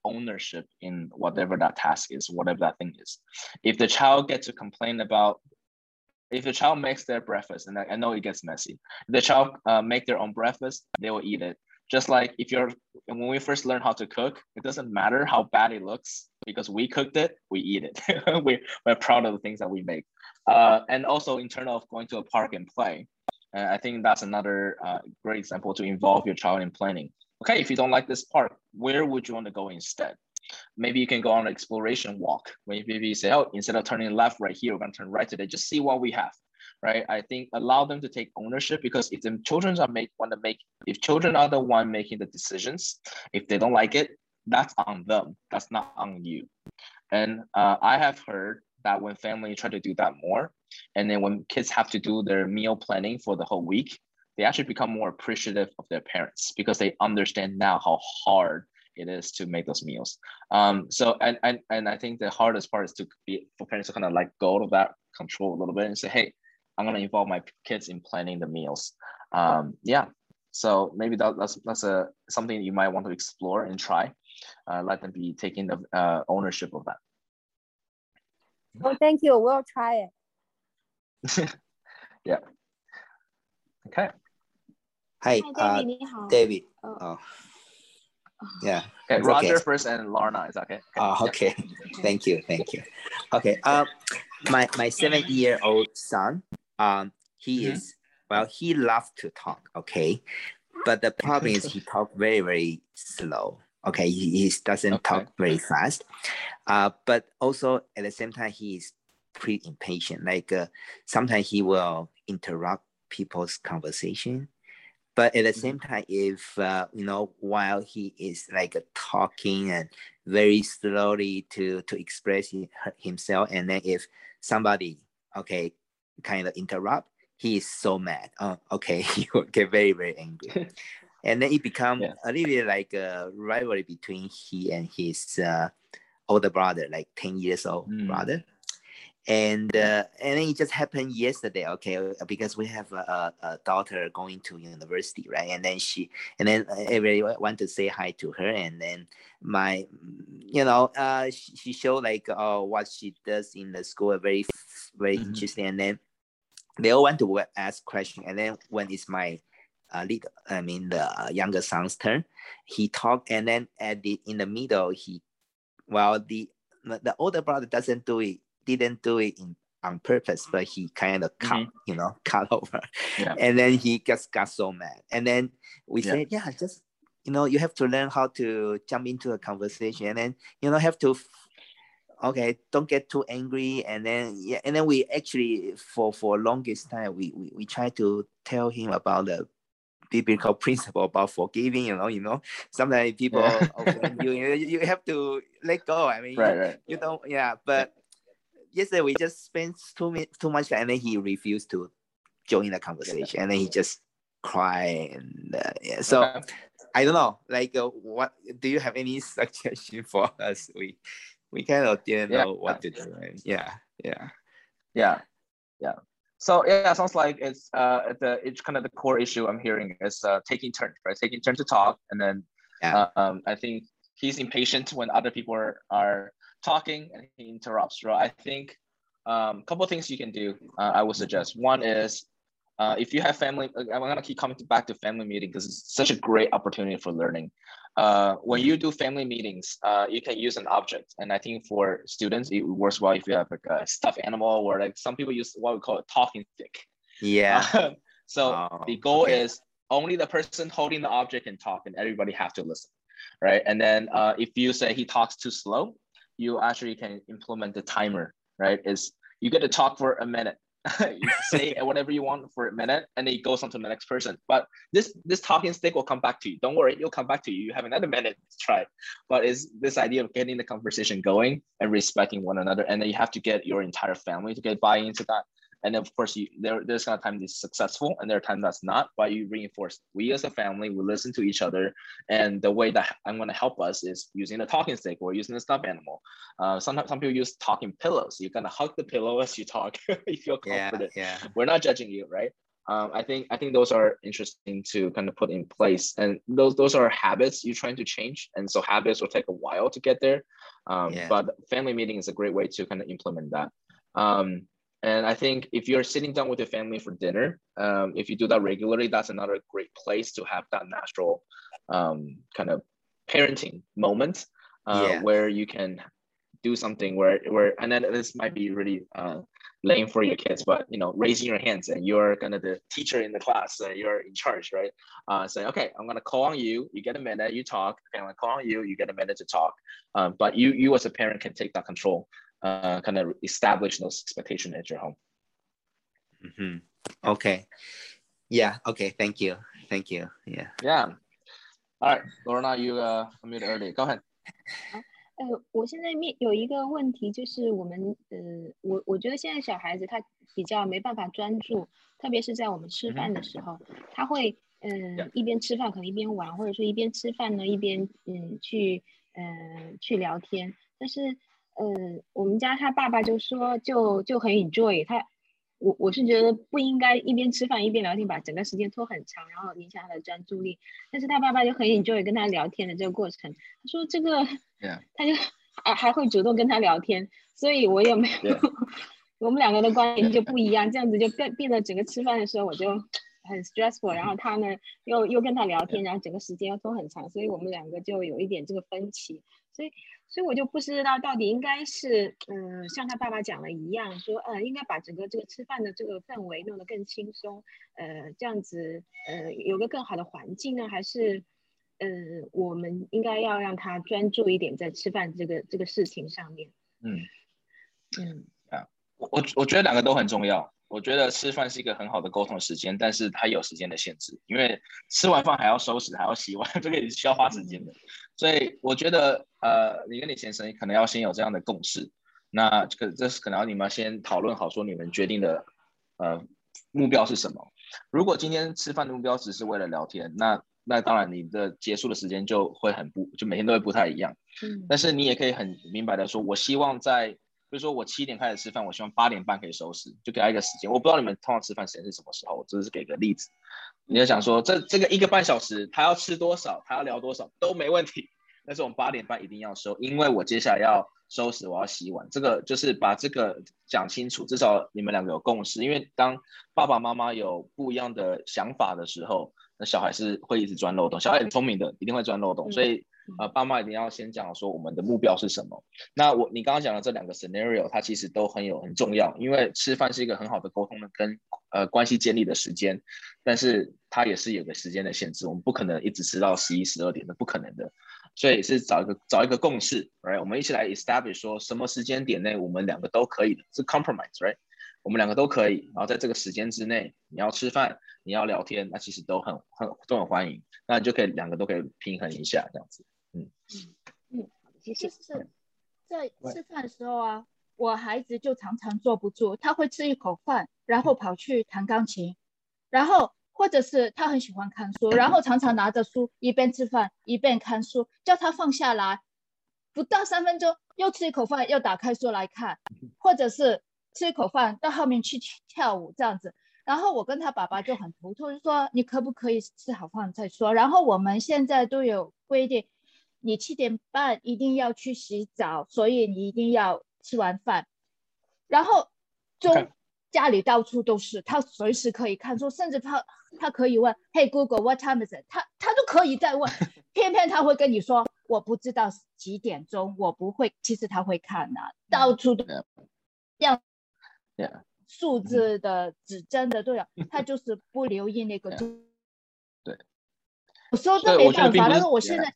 ownership in whatever that task is, whatever that thing is. If the child gets to complain about, if the child makes their breakfast, and I know it gets messy, if the child make their own breakfast, they will eat it. Just like when we first learn how to cook, it doesn't matter how bad it looks, because we cooked it, we eat it. We're proud of the things that we make. And also in terms of going to a park and play, I think that's another great example to involve your child in planning. Okay, if you don't like this park, where would you want to go instead? Maybe you can go on an exploration walk. Maybe you say, oh, instead of turning left right here, we're going to turn right today. Just see what we have, right? I think allow them to take ownership, because if the children if children are the one making the decisions, if they don't like it, that's on them. That's not on you. And I have heard that when families try to do that more, and then when kids have to do their meal planning for the whole week, they actually become more appreciative of their parents, because they understand now how hard it is to make those meals. So I think the hardest part is for parents to kind of like go to that control a little bit and say, hey, I'm going to involve my kids in planning the meals. Yeah. So maybe that's something you might want to explore and try. Let them be taking the ownership of that. Oh, thank you. We'll try it. Yeah. Okay. Hi, David. Yeah. Okay, Roger okay. First and Lorna, is that okay? Okay. Thank you. Okay. My 7-year-old son, he is, well, he loves to talk, okay? But the problem is he talks very, very slow. Okay, he doesn't talk very fast. But also at the same time, he is pretty impatient. Like sometimes he will interrupt people's conversation. But at the same time, if, while he is like talking and very slowly to express himself, and then if somebody, kind of interrupt, he is so mad. He will get very, very angry. And then it becomes a little bit like a rivalry between he and his older brother, like 10 years old brother. And then it just happened yesterday, because we have a daughter going to university, right? And then everybody want to say hi to her, and then she showed like what she does in the school, very, very interesting. And then they all want to ask questions, and then when it's my the younger son's turn, he talked, and then in the middle, the older brother didn't do it on purpose, but he kind of cut over. Yeah. And then he just got so mad. And then we said, just, you have to learn how to jump into a conversation, and then, have to, don't get too angry. And then we actually, for longest time, we try to tell him about the biblical principle about forgiving, sometimes people, you have to let go. I mean, right. You don't, but yesterday we just spent too much time, and then he refused to join the conversation, and then he just cried. And so I don't know, like what do you have any suggestion for us? We kind of didn't know what to do. Right? Yeah. So sounds like it's kind of the core issue I'm hearing is taking turns, right? Taking turn to talk, and then I think he's impatient when other people are talking and he interrupts, right? I think a couple of things you can do, I would suggest. One is if you have family, I'm gonna keep coming back to family meeting because it's such a great opportunity for learning. When you do family meetings, you can use an object. And I think for students, it works well if you have like a stuffed animal, or like some people use what we call a talking stick. Yeah. The goal is only the person holding the object can talk, and everybody have to listen, right? And then if you say he talks too slow, you actually can implement the timer, right? Is you get to talk for a minute. You say whatever you want for a minute, and then it goes on to the next person. But this talking stick will come back to you. Don't worry, it'll come back to you. You have another minute to try. But it's this idea of getting the conversation going and respecting one another. And then you have to get your entire family to get buy into that. And of course, there's kind of time that's successful, and there are times that's not. But you reinforce, we as a family, we listen to each other. And the way that I'm going to help us is using a talking stick or using a stuffed animal. Sometimes some people use talking pillows. You kind of hug the pillow as you talk. You feel confident. Yeah. We're not judging you, right? I think those are interesting to kind of put in place, and those are habits you're trying to change, and so habits will take a while to get there. But family meeting is a great way to kind of implement that. And I think if you're sitting down with your family for dinner, if you do that regularly, that's another great place to have that natural kind of parenting moment where you can do something where and then this might be really lame for your kids, but raising your hands and you're kind of the teacher in the class, you're in charge, right? Say, okay, I'm gonna call on you, you get a minute, you talk. Okay, I'm gonna call on you, you get a minute to talk. But you as a parent can take that control, kind of establish those expectations at your home. Okay. Yeah. Okay. Thank you. Yeah. All right, Lorna, you unmuted early. Go ahead. 我现在有一个问题，就是我觉得现在小孩子他比较没办法专注，特别是在我们吃饭的时候，他会一边吃饭可能一边玩，或者说一边吃饭呢一边去聊天。但是我们家他爸爸就说就很 enjoy 他。我是觉得不应该一边吃饭一边聊天，把整个时间拖很长，然后影响他的专注力。但是他爸爸就很 enjoy 跟他聊天的这个过程，他说这个，他就还会主动跟他聊天，所以我也没有，我们两个的观点就不一样，这样子就变得整个吃饭的时候我就很 stressful， 然后他呢又跟他聊天，然后整个时间要拖很长，所以我们两个就有一点这个分歧，所以我就不知道到底应该是像他爸爸讲的一样，说应该把整个这个吃饭的这个氛围弄得更轻松，这样子有个更好的环境呢，还是我们应该要让他专注一点在吃饭这个事情上面。 我觉得两个都很重要。我觉得吃饭是一个很好的沟通时间，但是它有时间的限制，因为吃完饭还要收拾，还要洗碗，这个也需要花时间的。所以我觉得你跟你先生可能要先有这样的共识。那这是可能你们先讨论好，说你们决定的目标是什么。如果今天吃饭的目标只是为了聊天，那当然你的结束的时间就会就每天都会不太一样。但是你也可以很明白的说，我希望比如说我7点开始吃饭，我希望8点半可以收拾，就给他一个时间。我不知道你们通常吃饭时间是什么时候，我只是给个例子。你就想说这个1个半小时，他要吃多少，他要聊多少都没问题。但是我们8点半一定要收，因为我接下来要收拾，我要洗碗。这个就是把这个讲清楚，至少你们两个有共识。因为当爸爸妈妈有不一样的想法的时候，那小孩是会一直钻漏洞。小孩很聪明的，一定会钻漏洞，所以爸妈一定要先讲说我们的目标是什么。那你刚刚讲的这2个 scenario， 它其实都很重要，因为吃饭是一个很好的沟通的跟关系建立的时间，但是它也是有个时间的限制，我们不可能一直吃到11、12点的，不可能的。所以是找一个共识 ，right？ 我们一起来 establish 说什么时间点内我们两个都可以的，是 compromise，right？ 我们两个都可以，然后在这个时间之内，你要吃饭，你要聊天，那其实都很欢迎，那你就可以两个都可以平衡一下这样子。 谢谢。就是在吃饭的时候啊，我孩子就常常坐不住，他会吃一口饭，然后跑去弹钢琴，然后或者是他很喜欢看书，然后常常拿着书一边吃饭一边看书，叫他放下来，不到3分钟又吃一口饭又打开书来看，或者是吃一口饭到后面去跳舞这样子。然后我跟他爸爸就很头痛，就说你可不可以吃好饭再说。然后我们现在都有规定，你7点半一定要去洗澡，所以你一定要吃完饭。然后家里到处都是，他随时可以看书，甚至他可以问 Hey Google what time is it， 他都可以再问，偏偏他会跟你说我不知道几点钟，我不会，其实他会看啊，到处都要数字的指针的都有，他就是不留意那个钟。 对， 有时候都没办法，但是我现在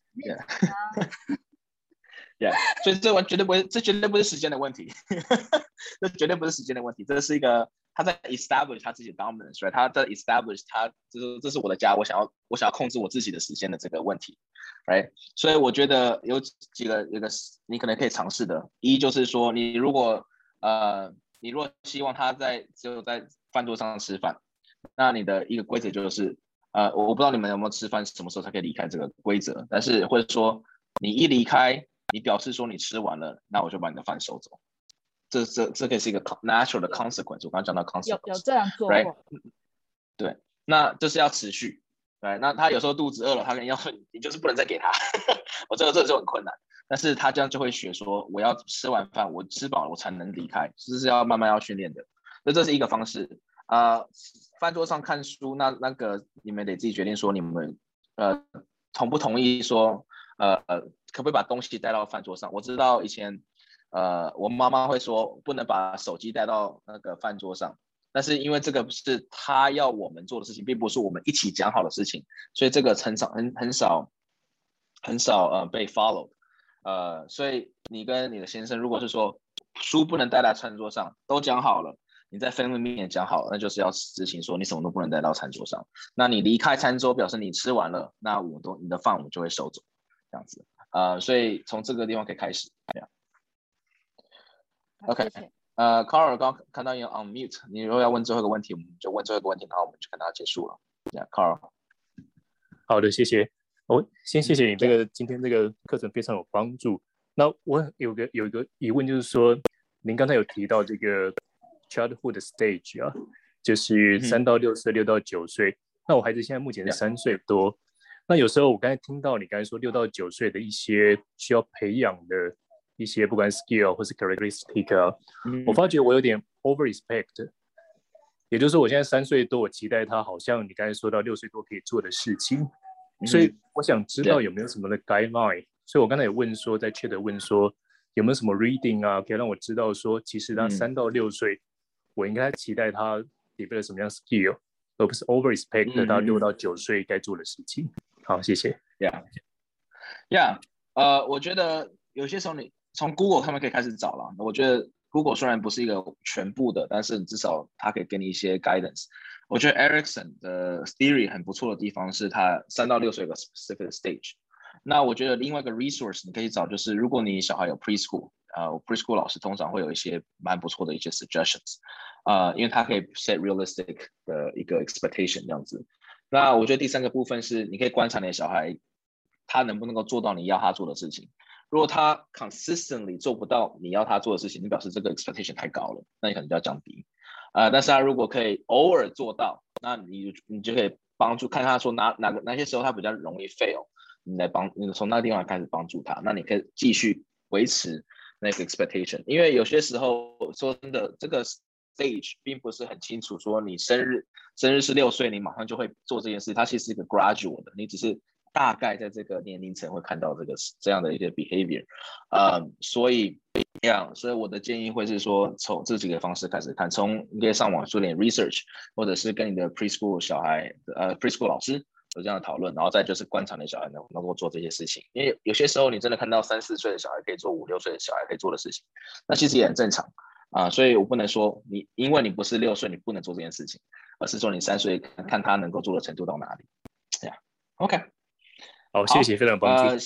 所以这绝对不是时间的问题，这绝对不是时间的问题，这是一个他在 establish 他自己的 dominance， right？ 他在 establish 他这是我的家，我想要控制我自己的时间的这个问题 ，right？ 所以我觉得有几个你可能可以尝试的，一就是说你如果希望他只有在饭桌上吃饭，那你的一个规则就是我不知道你们有没有吃饭什么时候才可以离开这个规则，但是或者说你一离开，你表示说你吃完了，那我就把你的饭收走。这个是一个 natural 的 consequence。我刚刚讲到 consequence， 有这样做过。 对，那就是要持续。对，那他有时候肚子饿了，他可能要你就是不能再给他，我这就很困难。但是他这样就会学说，我要吃完饭，我吃饱了我才能离开，这是要慢慢要训练的。所以这是一个方式。饭桌上看书，那个你们得自己决定说你们同不同意说可不可以把东西带到饭桌上？我知道以前我妈妈会说不能把手机带到那个饭桌上，但是因为这个是她要我们做的事情，并不是我们一起讲好的事情，所以这个很少被 follow。所以你跟你的先生如果是说书不能带到餐桌上，都讲好了。你在 family 面前讲好了，那就是要执行说你什么都不能带到餐桌上。那你离开餐桌，表示你吃完了，那你的饭我们就会收走，这样子。所以从这个地方可以开始。OK， Carl 刚看到你 on mute， 你如果要问最后一个问题，我们就问最后一个问题，然后我们就跟他结束了。Carl， 好的，谢谢。先谢谢你今天这个课程非常有帮助。那我有一个疑问，就是说您刚才有提到这个 childhood stage 啊，就是3到6岁、6到9岁。那我孩子现在目前是3岁多。那有时候我刚才听到你刚才说6到9岁的一些需要培养的一些不管 skill 或是 characteristic 啊，我发觉我有点 over respect。也就是说，我现在3岁多，我期待他好像你刚才说到6岁多可以做的事情。所以我想知道有没有什么的 guideline。所以我刚才也问说，在 chat 问说有没有什么 reading 啊，可以让我知道说，其实他3到6岁，我应该期待他 develop 什么样 skill， 而不是 over respect 到6到9岁该做的事情。好，谢谢。 我觉得有些时候你从 Google 他们可以开始找了。我觉得 Google 虽然不是一个全部的，但是至少它可以给你一些 guidance。我觉得 Erickson 的 theory 很不错的地方是他3到6岁有个 specific stage。那我觉得另外一个 resource 你可以找，就是如果你小孩有 preschool， preschool 老师通常会有一些蛮不错的一些 suggestions， 因为他可以 set realistic 的一个 expectation 这样子。那我觉得第3个部分是你可以观察你的小孩，他能不能够做到你要他做的事情。如果他 consistently 做不到你要他做的事情，你表示这个 expectation 太高了，那你可能就要降低。但是他如果可以偶尔做到，那你就可以帮助看他说哪些时候他比较容易 fail， 你从那个地方开始帮助他，那你可以继续维持那个 expectation。因为有些时候说真的，这个 stage 并不是很清楚说你生日是6岁，你马上就会做这件事，它其实是一个 gradual 的，你只是大概在这个年龄层会看到这样的一些 behavior。所以我的建议会是说，从这几个方式开始看，你可以上网做点 research， 或者是跟你的 preschool 小孩preschool 老师有这样的讨论，然后再就是观察你的小孩能够做这些事情。因为有些时候你真的看到3、4岁的小孩可以做5、6岁的小孩可以做的事情，那其实也很正常所以我不能说因为你不是6岁你不能做这件事情，而是说你3岁看他能够做的程度到哪里。OK， 好，谢谢，非常帮助。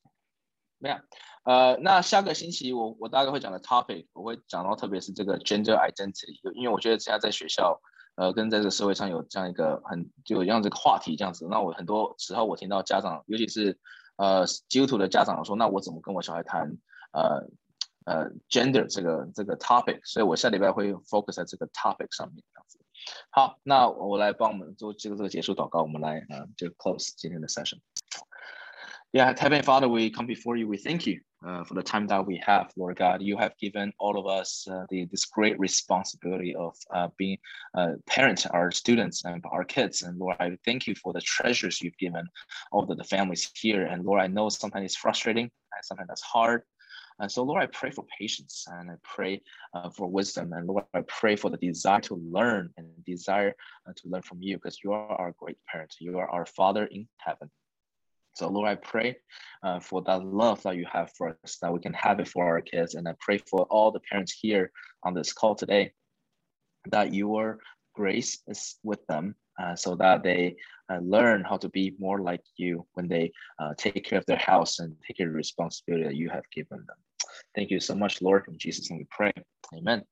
那下个星期我大概会讲的 topic， 我会讲到特别是这个 gender identity， 因为我觉得现在在学校跟在这个社会上有这样一个就有这样这个话题这样子。那我很多时候我听到家长，尤其是基督徒的家长说，那我怎么跟我小孩谈gender 这个 topic， 所以我下礼拜会 focus 在这个 topic 上面这样子。好，那我来帮我们做这个结束祷告，我们来就 close 今天的 session。Heavenly Father, we come before you. We thank you for the time that we have, Lord God. You have given all of us this great responsibility of being parents, our students, and our kids. And Lord, I thank you for the treasures you've given all the families here. And Lord, I know sometimes it's frustrating, and sometimes that's hard. And so, Lord, I pray for patience and I pray for wisdom. And Lord, I pray for the desire to learn and desire to learn from you, because you are our great parent. You are our Father in heaven. So Lord, I pray for that love that you have for us, that we can have it for our kids. And I pray for all the parents here on this call today, that your grace is with them so that they learn how to be more like you when they take care of their house and take care of the responsibility that you have given them. Thank you so much, Lord. In Jesus' name we pray. Amen.